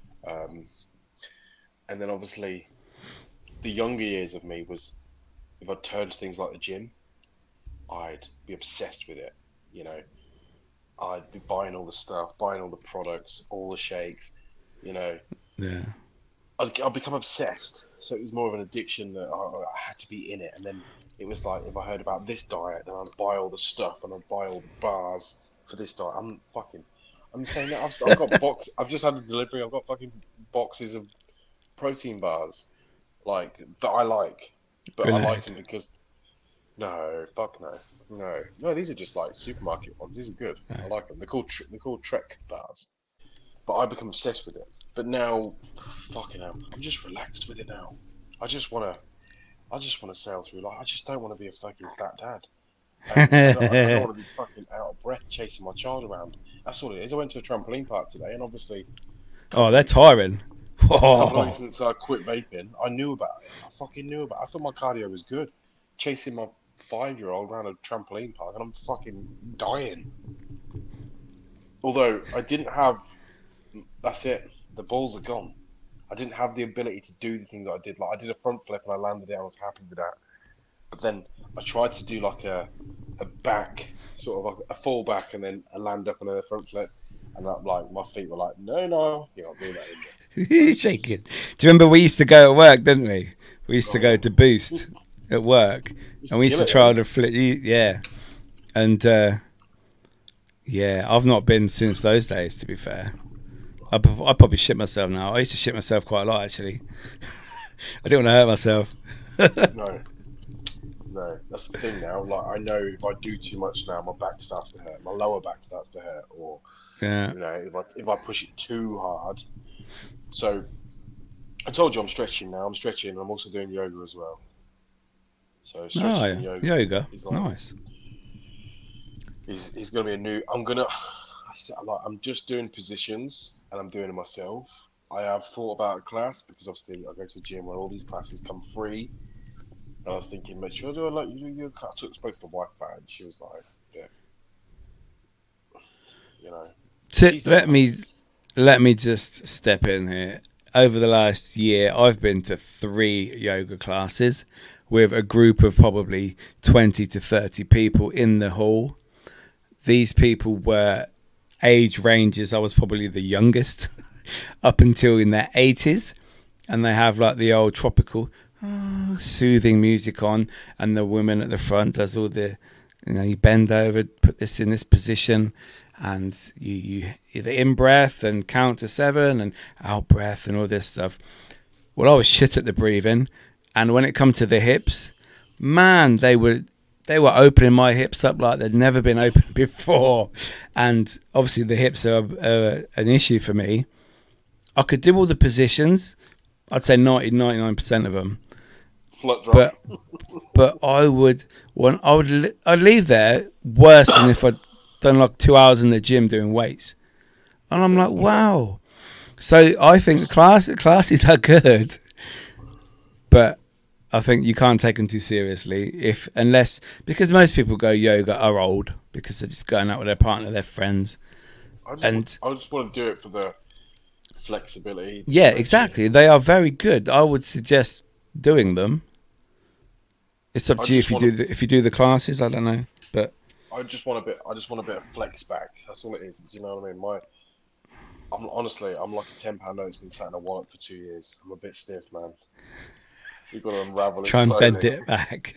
And then obviously the younger years of me was, if I turned to things like the gym, I'd be obsessed with it. You know, I'd be buying all the stuff, buying all the products, all the shakes, you know. Yeah. I'd become obsessed. So it was more of an addiction that I had to be in it. And then it was like, if I heard about this diet, then I'd buy all the stuff and I'd buy all the bars for this diet. I'm saying that I've got I've just had a delivery. I've got fucking boxes of protein bars, like, that I like. But I like them because... No, fuck no. These are just like supermarket ones. These are good. I like them. They're called Trek bars. But I become obsessed with it. But now, fucking hell, I'm just relaxed with it now. I just wanna sail through life. I just don't want to be a fucking fat dad. I don't want to be fucking out of breath chasing my child around. That's all it is. I went to a trampoline park today, and obviously. Oh, they're tiring. A couple of weeks since I quit vaping, I knew about it. I fucking knew about it. I thought my cardio was good. Chasing my 5-year-old around a trampoline park, and I'm fucking dying. Although I didn't have, that's it. The balls are gone. I didn't have the ability to do the things that I did. Like, I did a front flip and I landed it. I was happy with that. But then I tried to do like a back, sort of like a fall back, and then a land up and a front flip. And like my feet were like, no, you can't do that anymore. You're shaking. Do you remember we used to go at work, didn't we? We used to go to Boost at work, and we used to try to flip. Yeah, and I've not been since those days. To be fair, I probably shit myself now. I used to shit myself quite a lot, actually. I didn't want to hurt myself. No, that's the thing now. Like, I know if I do too much now, my back starts to hurt, my lower back starts to hurt, or you know, if I push it too hard. So I told you I'm stretching now. I'm stretching, and I'm also doing yoga as well. So stretching and yoga is like, nice. He's gonna be a new. I'm just doing positions, and I'm doing it myself. I have thought about a class because obviously I go to a gym where all these classes come free. And I was thinking, mate, should I do you I spoke to the wife about it, and she was like, yeah, you know. Let me just step in here. Over the last year, I've been to 3 yoga classes with a group of probably 20 to 30 people in the hall. These people were age ranges. I was probably the youngest up until in their 80s. And they have like the old tropical soothing music on, and the woman at the front does all the, you bend over, put this in this position, and you either in breath and count to 7 and out breath and all this stuff. Well, I was shit at the breathing, and when it come to the hips, man, they were opening my hips up like they'd never been opened before. And obviously the hips are an issue for me. I could do all the positions. I'd say 99% of them. But I'd leave there worse than if I'd done like 2 hours in the gym doing weights. And I'm like, wow. So I think the classes are good. But I think you can't take them too seriously because most people go yoga are old because they're just going out with their partner, their friends. I just want to do it for the flexibility. Yeah, exactly. They are very good. I would suggest doing them. It's up to you if you do the classes. I don't know, but I just want a bit of flex back. That's all it is. You know what I mean? I'm like a £10 note that's been sat in a wallet for 2 years. I'm a bit stiff, man. You've got to unravel it. Try and slowly. bend it back.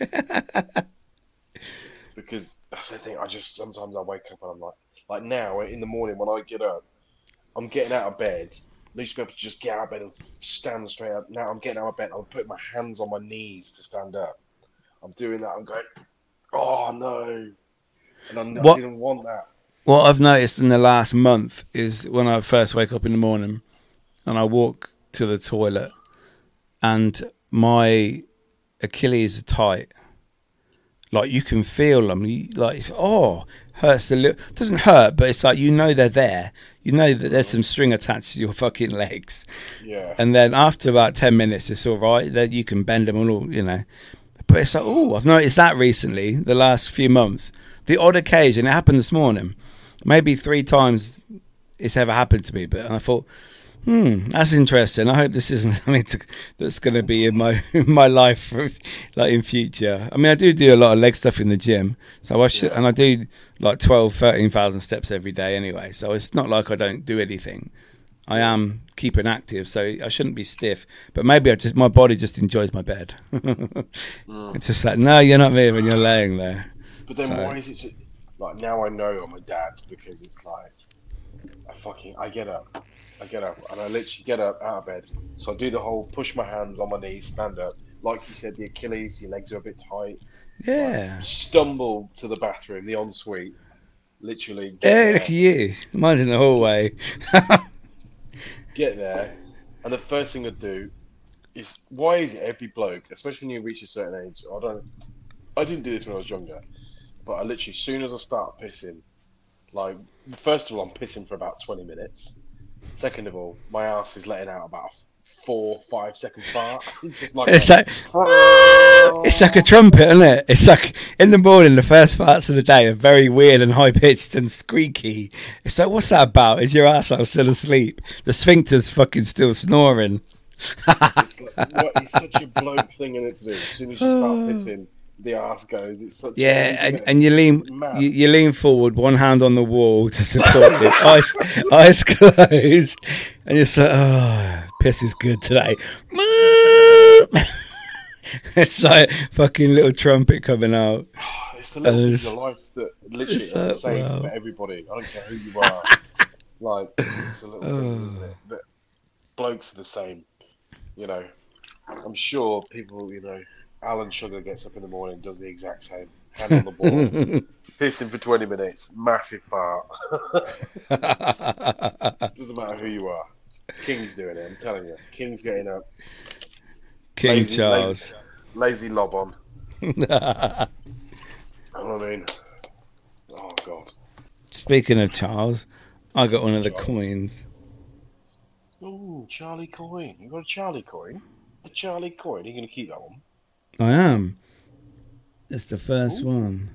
Because that's the thing. Sometimes I wake up and I'm like now in the morning when I get up, I'm getting out of bed. I used to be able to just get out of bed and stand straight up. Now I'm getting out of bed. I'm putting my hands on my knees to stand up. I'm doing that. I'm going, oh no, and I didn't want that. What I've noticed in the last month is when I first wake up in the morning and I walk to the toilet and my Achilles are tight. Like you can feel them. Hurts a little. It doesn't hurt, but it's like they're there. You know that there's some string attached to your fucking legs. Yeah. And then after about 10 minutes, it's all right. Then you can bend them all, But it's like, I've noticed that recently, the last few months. The odd occasion, it happened this morning. Maybe 3 times it's ever happened to me. But I thought, that's interesting. I hope this isn't something that's going to be in my life, like in future. I mean, I do a lot of leg stuff in the gym, so and I do like 13,000 steps every day anyway. So it's not like I don't do anything. I am keeping active, so I shouldn't be stiff. But maybe my body just enjoys my bed. It's just like, no, you're not moving, you're laying there. But then why is it like now I know I'm a dad because it's like I get up and I literally get up out of bed. So I do the whole push my hands on my knees, stand up. Like you said, the Achilles, your legs are a bit tight. Yeah. Like, stumble to the bathroom, the ensuite. Literally. Hey, look at you. Mine's in the hallway. Get there, and the first thing I do is, why is it every bloke, especially when you reach a certain age, I didn't do this when I was younger, but I literally, as soon as I start pissing, like, first of all, I'm pissing for about 20 minutes. Second of all, my ass is letting out about a 4-5 second fart. Just like it's like a trumpet, isn't it? It's like in the morning, the first parts of the day are very weird and high pitched and squeaky. It's like, what's that about? Is your arsehole still asleep? The sphincter's fucking still snoring. It's such a bloke thing in it to do. As soon as you start pissing, the arse goes. It's such and you lean forward, one hand on the wall to support it, eyes closed, and you're like, oh, piss is good today. It's like fucking little trumpet coming out. It's the little things in your life that literally is the same for everybody. I don't care who you are. Like, it's the little things, isn't it? But blokes are the same. I'm sure people, Alan Sugar gets up in the morning, does the exact same. Hand on the ball, pissing for 20 minutes, massive fart. Doesn't matter who you are. King's doing it, I'm telling you. King's getting up. King Charles. Lazy lob on. I mean, oh God. Speaking of Charles, I got one of the coins. Oh, Charlie coin. You got a Charlie coin? A Charlie coin? Are you going to keep that one? I am. It's the first one.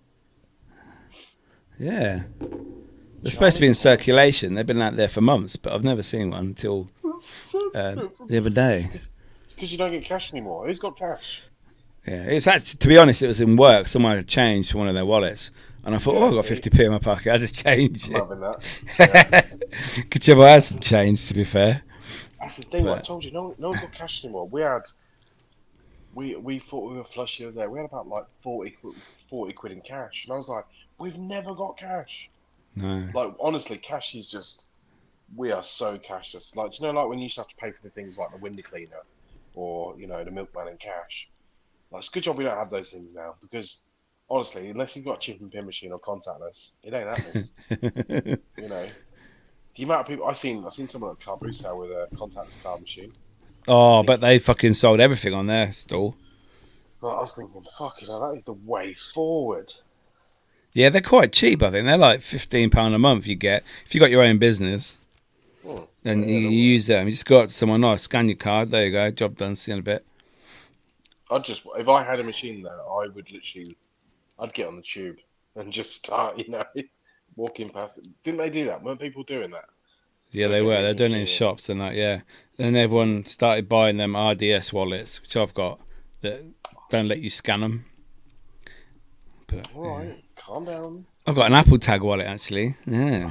Yeah. They're supposed to be in circulation. They've been out there for months, but I've never seen one until the other day. Because you don't get cash anymore. Who's got cash? Yeah, it's actually, to be honest, it was in work. Someone had changed from one of their wallets, and I thought, I've got 50p in my pocket. I just changed it. I'm loving that. Yeah. Good job I had some change, to be fair. That's the thing. I told you, no one's got cash anymore. We thought we were flush the other day. We had about like 40 quid in cash, and I was like, we've never got cash. No. Like, honestly, cash is just, we are so cashless. Like, do you know, like when you used to have to pay for the things like the window cleaner or, the milkman in cash? Like, it's a good job we don't have those things now, because honestly, unless you've got a chip and pin machine or contactless, it ain't happening. The amount of people I've seen someone at Car Bruxelles with a contactless card machine. Oh, but they fucking sold everything on their stall. Well, I was thinking, fucking hell, that is the way forward. Yeah, they're quite cheap, I think. They're like £15 a month you get. If you got your own business, then you use them. You just go up to someone, nice, scan your card, there you go, job done, see you in a bit. if I had a machine there, I would literally, I'd get on the tube and just start, walking past it. Didn't they do that? Weren't people doing that? Yeah, They'll they get were. these They're doing it in machines. shops and that. Yeah. Then everyone started buying them RDS wallets, which I've got, that don't let you scan them. But All right, calm down. I've got an Apple Tag wallet actually. Yeah.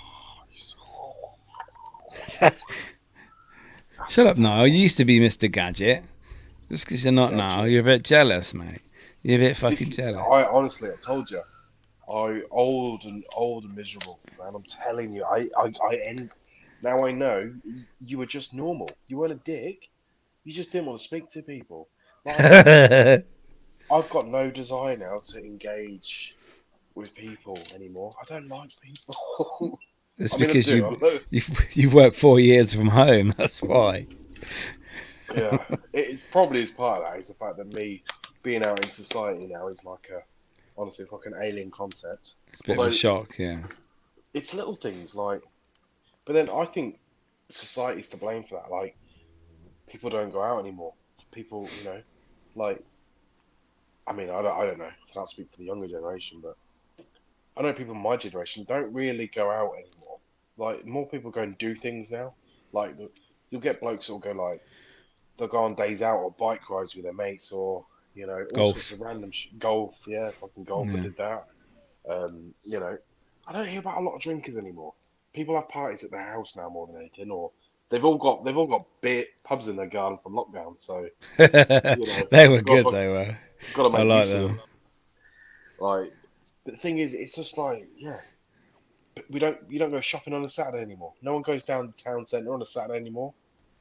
Shut up, Niall. You used to be Mr. Gadget. Just because you're not now, you're a bit jealous, mate. You're a bit fucking jealous. I honestly, I told you, old and miserable, man. I'm telling you, I end. Now I know you were just normal. You weren't a dick. You just didn't want to speak to people. Like, I've got no desire now to engage with people anymore. I don't like people. It's I mean, I because do. you've worked 4 years from home. That's why. Yeah, it probably is part of that. Is the fact that me being out in society now is like honestly, it's like an alien concept. It's a bit of a shock, yeah. It's little things like, but then I think society's to blame for that. Like, people don't go out anymore. People, like, I mean, I don't know. I can't speak for the younger generation, but I know people in my generation don't really go out anymore. Like, more people go and do things now. Like, you'll get blokes that'll go like, they'll go on days out or bike rides with their mates or, all Golf. sorts of random golf. Yeah, fucking golf. Yeah. I did that. I don't hear about a lot of drinkers anymore. People have parties at their house now more than anything, or they've all got beer pubs in their garden from lockdown. So They were good, they were. got to make I like use of them. Like, but the thing is, it's just like, yeah, but you don't go shopping on a Saturday anymore. No one goes down to the town centre on a Saturday anymore.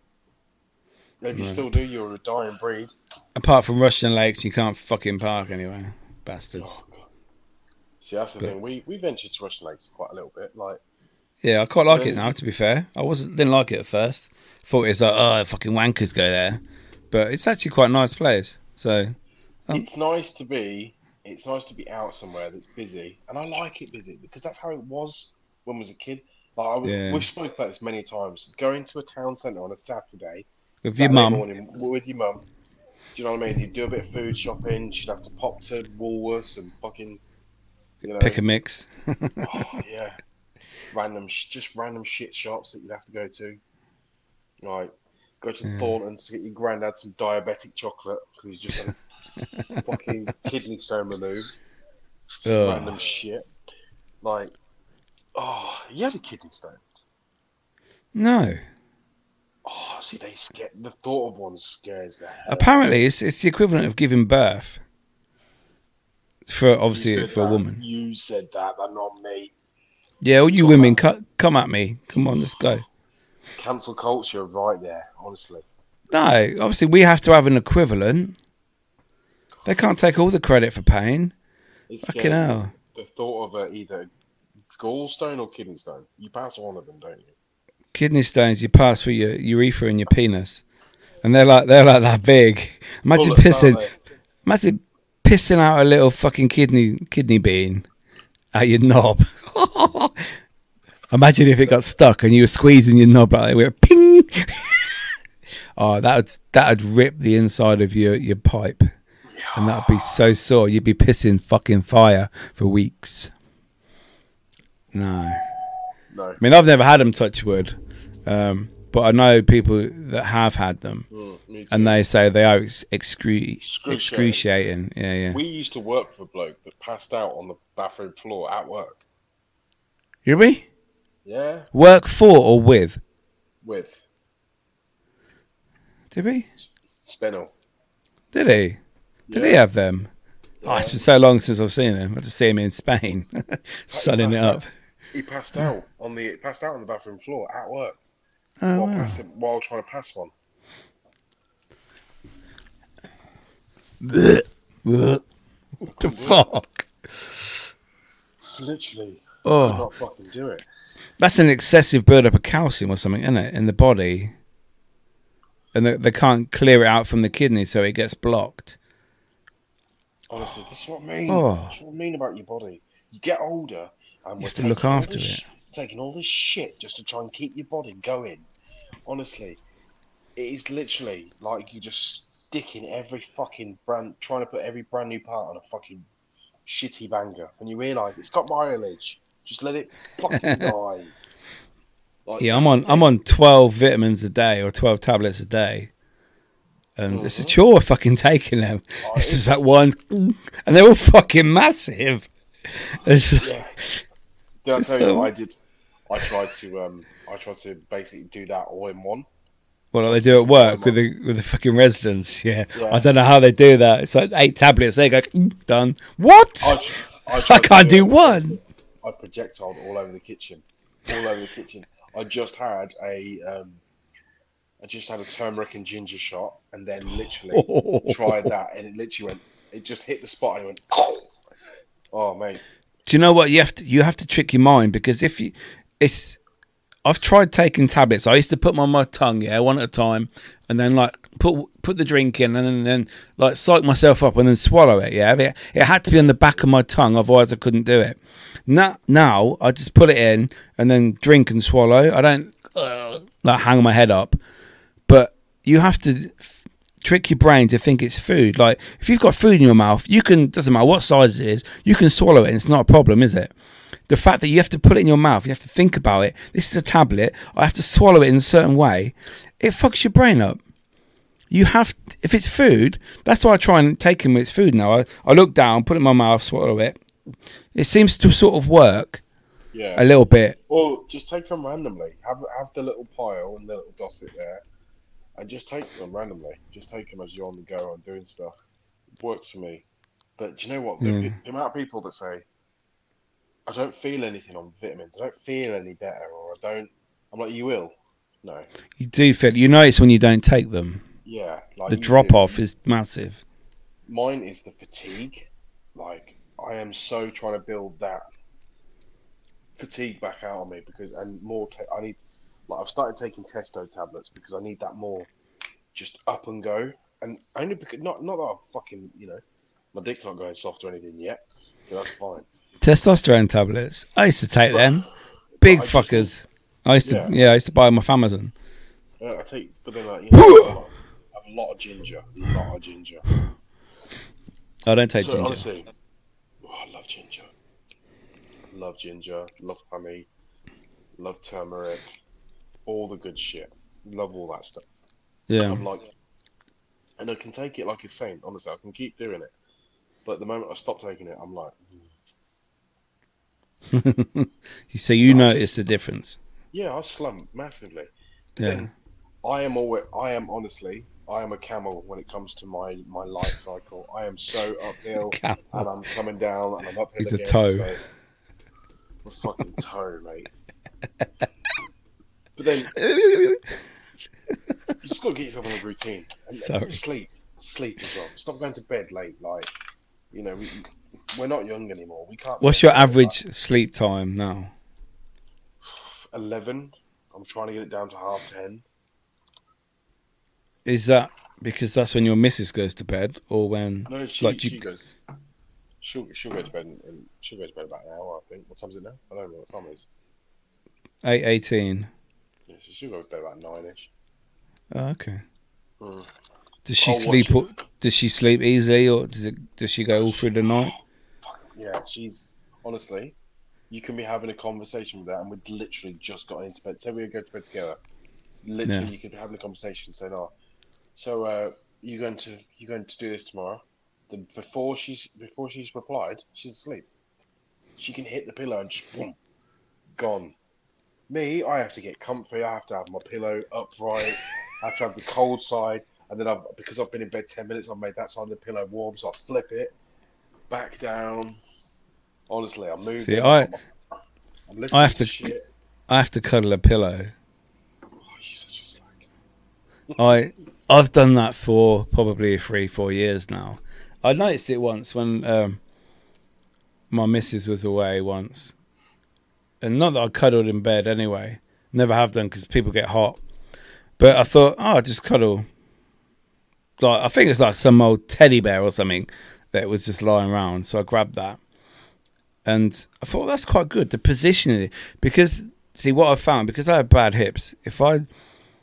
Maybe you still do. You're a dying breed. Apart from Russian Lakes, you can't fucking park anywhere. Bastards. Oh, God. See, that's the thing. We ventured to Russian Lakes quite a little bit. Like, Yeah, I quite like it now, to be fair. Didn't like it at first. Thought it was like, oh, fucking wankers go there. But it's actually quite a nice place. So it's nice to be out somewhere that's busy, and I like it busy because that's how it was when I was a kid. Like, we've spoken about this many times. Going to a town centre on a Saturday with your mum. morning with your mum. Do you know what I mean? You'd do a bit of food shopping. She'd have to pop to Woolworths and fucking, pick a mix. Oh yeah, just random shit shops that you'd have to go to. Like, go to Thornton's to get your granddad some diabetic chocolate because he's just had his fucking kidney stone removed. Random shit. Like, you had a kidney stone? No. Oh, see, the thought of one scares the hell. Apparently, it's the equivalent of giving birth. For obviously for a woman. You said that, but not me. Yeah, all you women, come at me. Come on, let's go. Cancel culture right there, honestly. No, obviously we have to have an equivalent. They can't take all the credit for pain. Fucking hell. The thought of either gallstone or kidney stone. You pass one of them, don't you? Kidney stones, you pass through your urethra and your penis, and they're like that big. Imagine pissing out a little fucking kidney bean out your knob. Imagine if it got stuck and you were squeezing your knob like with a ping. Oh, that'd rip the inside of your pipe, and that'd be so sore. You'd be pissing fucking fire for weeks. No. I mean, I've never had them, touch wood, but I know people that have had them, and they say they are excruciating. Yeah. We used to work with a bloke that passed out on the bathroom floor at work. You me? Yeah. Work for or with? With. Did he? Spinel. Did he? Did he have them? Yeah. Oh, it's been so long since I've seen him. I had to see him in Spain, sunning it up. He passed out on the bathroom floor at work while trying to pass one. What the fuck? Literally, could not fucking do it. That's an excessive build-up of calcium or something, isn't it, in the body? And they can't clear it out from the kidney, so it gets blocked. Honestly, that's what I mean. That's what I mean about your body. You get older, and you have to look after it. Taking all this shit just to try and keep your body going. Honestly, it is literally like you just dicking every fucking brand, trying to put every brand new part on a fucking shitty banger. When you realise it's got mileage, just let it fucking die. Like, Yeah, I'm on 12 vitamins a day or 12 tablets a day. And it's a chore fucking taking them. It's just like one, and they're all fucking massive. Yeah. Did I tell you I tried to basically do that all in one. Well, like they do at work with the fucking residents. Yeah. I don't know how they do that. It's like 8 tablets. They go done. What? I can't do one. I projectiled all over the kitchen. I just had a turmeric and ginger shot, and then literally tried that, and it literally went. It just hit the spot, and it went. Oh, mate. Do you know what you have to trick your mind, because I've tried taking tablets. I used to put them on my tongue, one at a time, and then like put the drink in, and then like psych myself up and then swallow it. Yeah, it had to be on the back of my tongue, otherwise I couldn't do it. Now I just put it in and then drink and swallow. I don't like hang my head up, but you have to trick your brain to think it's food. Like if you've got food in your mouth, doesn't matter what size it is, you can swallow it, and it's not a problem, is it? The fact that you have to put it in your mouth, you have to think about it. This is a tablet. I have to swallow it in a certain way. It fucks your brain up. If it's food, that's why I try and take them with food now. I look down, put it in my mouth, swallow it. It seems to sort of work a little bit. Or just take them randomly. Have the little pile and the little dosset there, and just take them randomly. Just take them as you're on the go and doing stuff. It works for me. But do you know what? The amount of people that say, I don't feel anything on vitamins. I don't feel any better, or I'm like, you will. No. You do feel. You notice when you don't take them. Yeah. Like the drop off is massive. Mine is the fatigue. Like, I am so trying to build that fatigue back out of me I need. Like, I've started taking Testo tablets because I need that more, just up and go, and only because not that I'm fucking my dick's not going soft or anything yet, so that's fine. Testosterone tablets. I used to take them. Big fuckers. I used to buy them off Amazon. I take, but then I have a lot of ginger. I don't take ginger. Honestly, I love ginger. Love honey. Love turmeric. All the good shit. Love all that stuff. Yeah. I'm like, and I can take it like a saint. Honestly, I can keep doing it. But the moment I stop taking it, I'm like. So you notice the difference? Yeah, I slump massively. But then I am a camel when it comes to my life cycle. I am so uphill and I'm coming down and I'm uphill He's again. A toe. So I'm a fucking toe, mate. But then you just got to get yourself on a routine and sleep as well. Stop going to bed late. Like, we're not young anymore. We can't. What's your average sleep time now? 11. I'm trying to get it down to 10:30. Is that because that's when your missus goes to bed, or when? No, she goes. She'll go to bed and she'll go to bed about an hour. I think. What time is it now? I don't know what time it is. 8:18. Yeah, so she'll go to bed about 9ish. Oh, okay. Does she sleep? Does she sleep easily, or does she go all through the night? Yeah, she's honestly. You can be having a conversation with her, and we'd literally just got into bed. Say we go to bed together. Literally, you could be having a conversation, saying, "Oh, so you going to do this tomorrow?" Then before she's replied, she's asleep. She can hit the pillow and just boom, gone. Me, I have to get comfy. I have to have my pillow upright. I have to have the cold side. And then because I've been in bed 10 minutes, I've made that side of the pillow warm, so I flip it back down. Honestly, I'm moving. See, I'm listening to shit. I have to cuddle a pillow. Oh, you're such a slag. I've done that for probably 3-4 years now. I noticed it once when my missus was away once. And not that I cuddled in bed anyway. Never have done because people get hot. But I thought, I'll just cuddle. Like, I think it's like some old teddy bear or something that was just lying around. So I grabbed that. And I thought, that's quite good, the positioning. Because, see, what I found, because I have bad hips, if I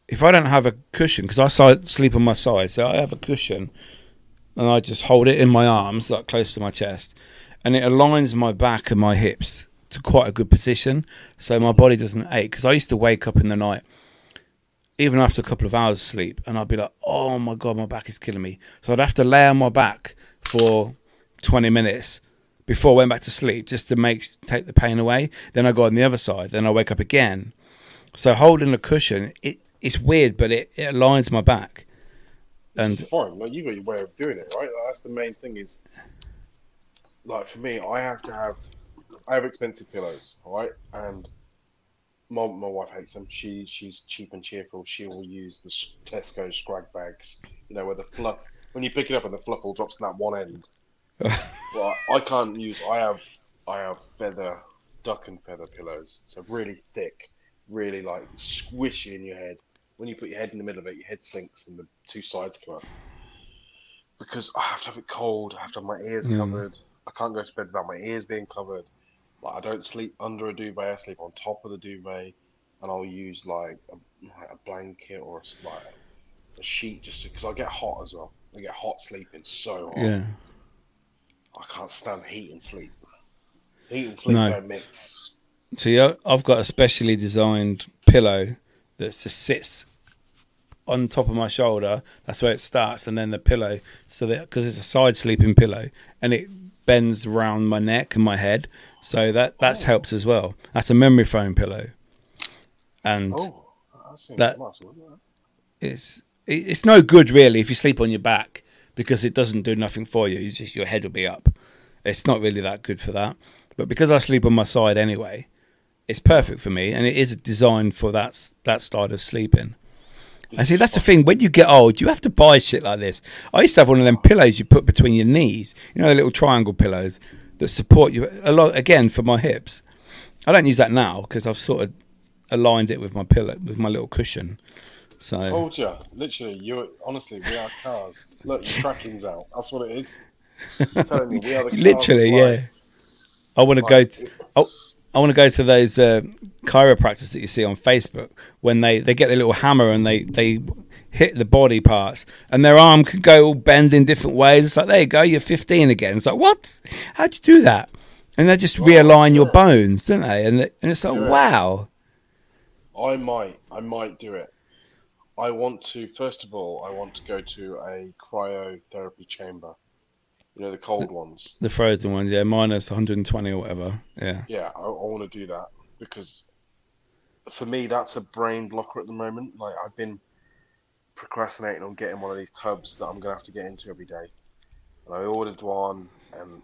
if I don't have a cushion, because sleep on my side, so I have a cushion and I just hold it in my arms, like close to my chest, and it aligns my back and my hips to quite a good position, so my body doesn't ache. Because I used to wake up in the night, even after a couple of hours sleep, and I'd be like, oh my God, my back is killing me. So I'd have to lay on my back for 20 minutes before I went back to sleep, just to take the pain away. Then I go on the other side, then I wake up again. So holding a cushion, it's weird, but it aligns my back. And it's fine. Like, you got your way of doing it, right? Like, that's the main thing. Is like for me, I have expensive pillows, all right, and my wife hates them. She's cheap and cheerful. She will use the Tesco scrag bags, where the fluff, when you pick it up and the fluff all drops in that one end. But I can't use. I have duck and feather pillows, so really thick, really like squishy in your head. When you put your head in the middle of it, your head sinks and the two sides come up. Because I have to have it cold. I have to have my ears covered. I can't go to bed without my ears being covered. Like, I don't sleep under a duvet. I sleep on top of the duvet, and I'll use like a blanket or a sheet just because I get hot as well. I get hot sleeping so hot. yeah, I can't stand heat and sleep. Heat and sleep don't mix. so I've got a specially designed pillow that just sits on top of my shoulder. That's where it starts, and then the pillow, so that because it's a side sleeping pillow, and it bends around my neck and my head, so that helps as well. That's a memory foam pillow, and that it's no good really if you sleep on your back, because it doesn't do nothing for you. It's just your head will be up. It's not really that good for that. But because I sleep on my side anyway, it's perfect for me, and it is designed for that style of sleeping. I see, that's the thing. When you get old, you have to buy shit like this. I used to have one of them pillows you put between your knees. The little triangle pillows that support you a lot, again, for my hips. I don't use that now because I've sort of aligned it with my pillow, with my little cushion. So I told you, literally, honestly, we are cars. Look, your tracking's out. That's what it is. I'm telling you, we are the cars. Literally, yeah. I want to go to... I want to go to those chiropractors that you see on Facebook when they get their little hammer and they hit the body parts and their arm can go all bend in different ways. It's like, there you go, you're 15 again. It's like, what? How'd you do that? And they just realign your bones, don't they? And it's like, wow. I might do it. I want to, first of all, go to a cryotherapy chamber. The cold ones. The frozen ones, yeah, minus 120 or whatever. Yeah. Yeah, I want to do that because for me, that's a brain blocker at the moment. Like, I've been procrastinating on getting one of these tubs that I'm going to have to get into every day. And I ordered one and,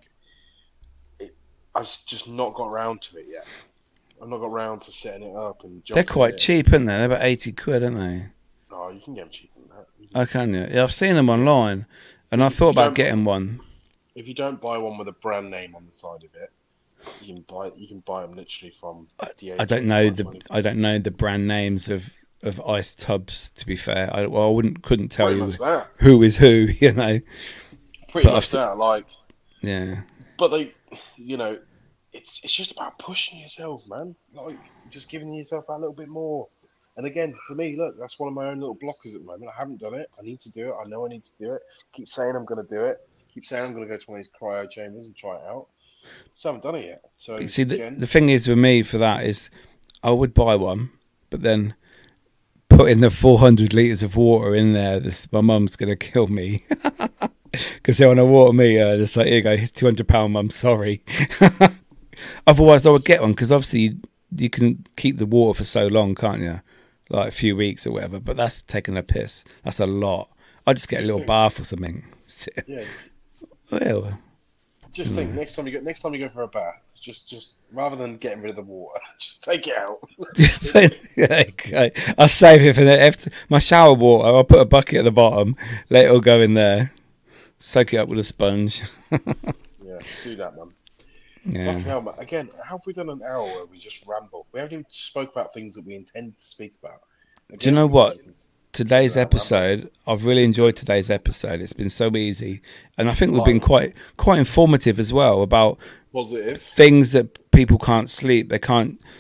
I've just not got around to it yet. I've not got around to setting it up and they're quite cheap, aren't they? They're about 80 quid, aren't they? Oh, you can get them cheaper than that. Oh, can you? Yeah, I've seen them online. And I thought about getting one. If you don't buy one with a brand name on the side of it, you can buy them literally from the. I don't know the brand names of ice tubs. To be fair, I couldn't tell you who is who. Pretty much that. Yeah. But they, it's just about pushing yourself, man. Like, just giving yourself that little bit more. And again, for me, look, that's one of my own little blockers at the moment. I haven't done it. I need to do it. I know I need to do it. Keep saying I'm going to do it. Keep saying I'm going to go to one of these cryo chambers and try it out. So I haven't done it yet. So see, the thing is with me for that is I would buy one, but then putting the 400 litres of water in there, my mum's going to kill me. Because they want to water me. It's like, here you go, here's £200, mum, sorry. Otherwise, I would get one because obviously you can keep the water for so long, can't you? Like a few weeks or whatever, but that's taking a piss. That's a lot. I just get a little bath or something. Yeah. Well, just think next time you go for a bath, just rather than getting rid of the water, just take it out. Okay. I'll save it for my shower water. I'll put a bucket at the bottom, let it all go in there, soak it up with a sponge. Yeah, do that, man. Yeah. Hell, man. Again, how have we done an hour where we just ramble? We haven't even spoke about things that we intended to speak about. Again, do you know what? Today's episode, I've really enjoyed today's episode. It's been so easy, and I think we've been quite informative as well about positive things that people can't sleep. They can't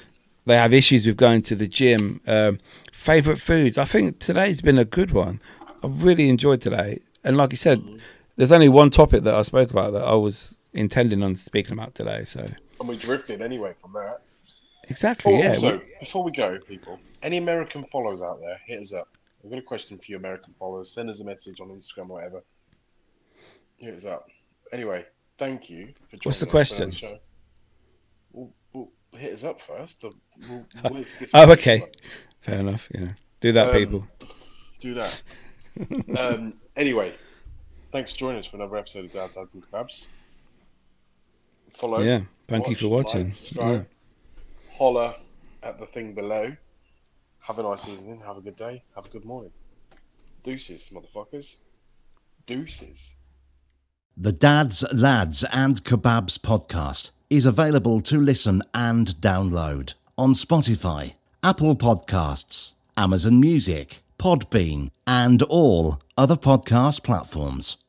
they have issues with going to the gym. Favorite foods? I think today's been a good one. I've really enjoyed today. And like you said, there's only one topic that I spoke about that I was intending on speaking about today. So, and we drifted anyway from that. Exactly, yeah. Also, before we go, people, any American followers out there, hit us up. I've got a question for you, American followers. Send us a message on Instagram or whatever. Hit us up. Anyway, thank you for joining What's the us question? For the show. We'll hit us up first. Okay. Fair enough, yeah. Do that, people. Do that. Anyway, thanks for joining us for another episode of Dad's Lads and Kebabs. Follow. Yeah, thank you for watching. Like, subscribe. Holler at the thing below. Have a nice evening. Have a good day. Have a good morning. Deuces, motherfuckers. Deuces. The Dads, Lads and Kebabs podcast is available to listen and download on Spotify, Apple Podcasts, Amazon Music, Podbean, and all other podcast platforms.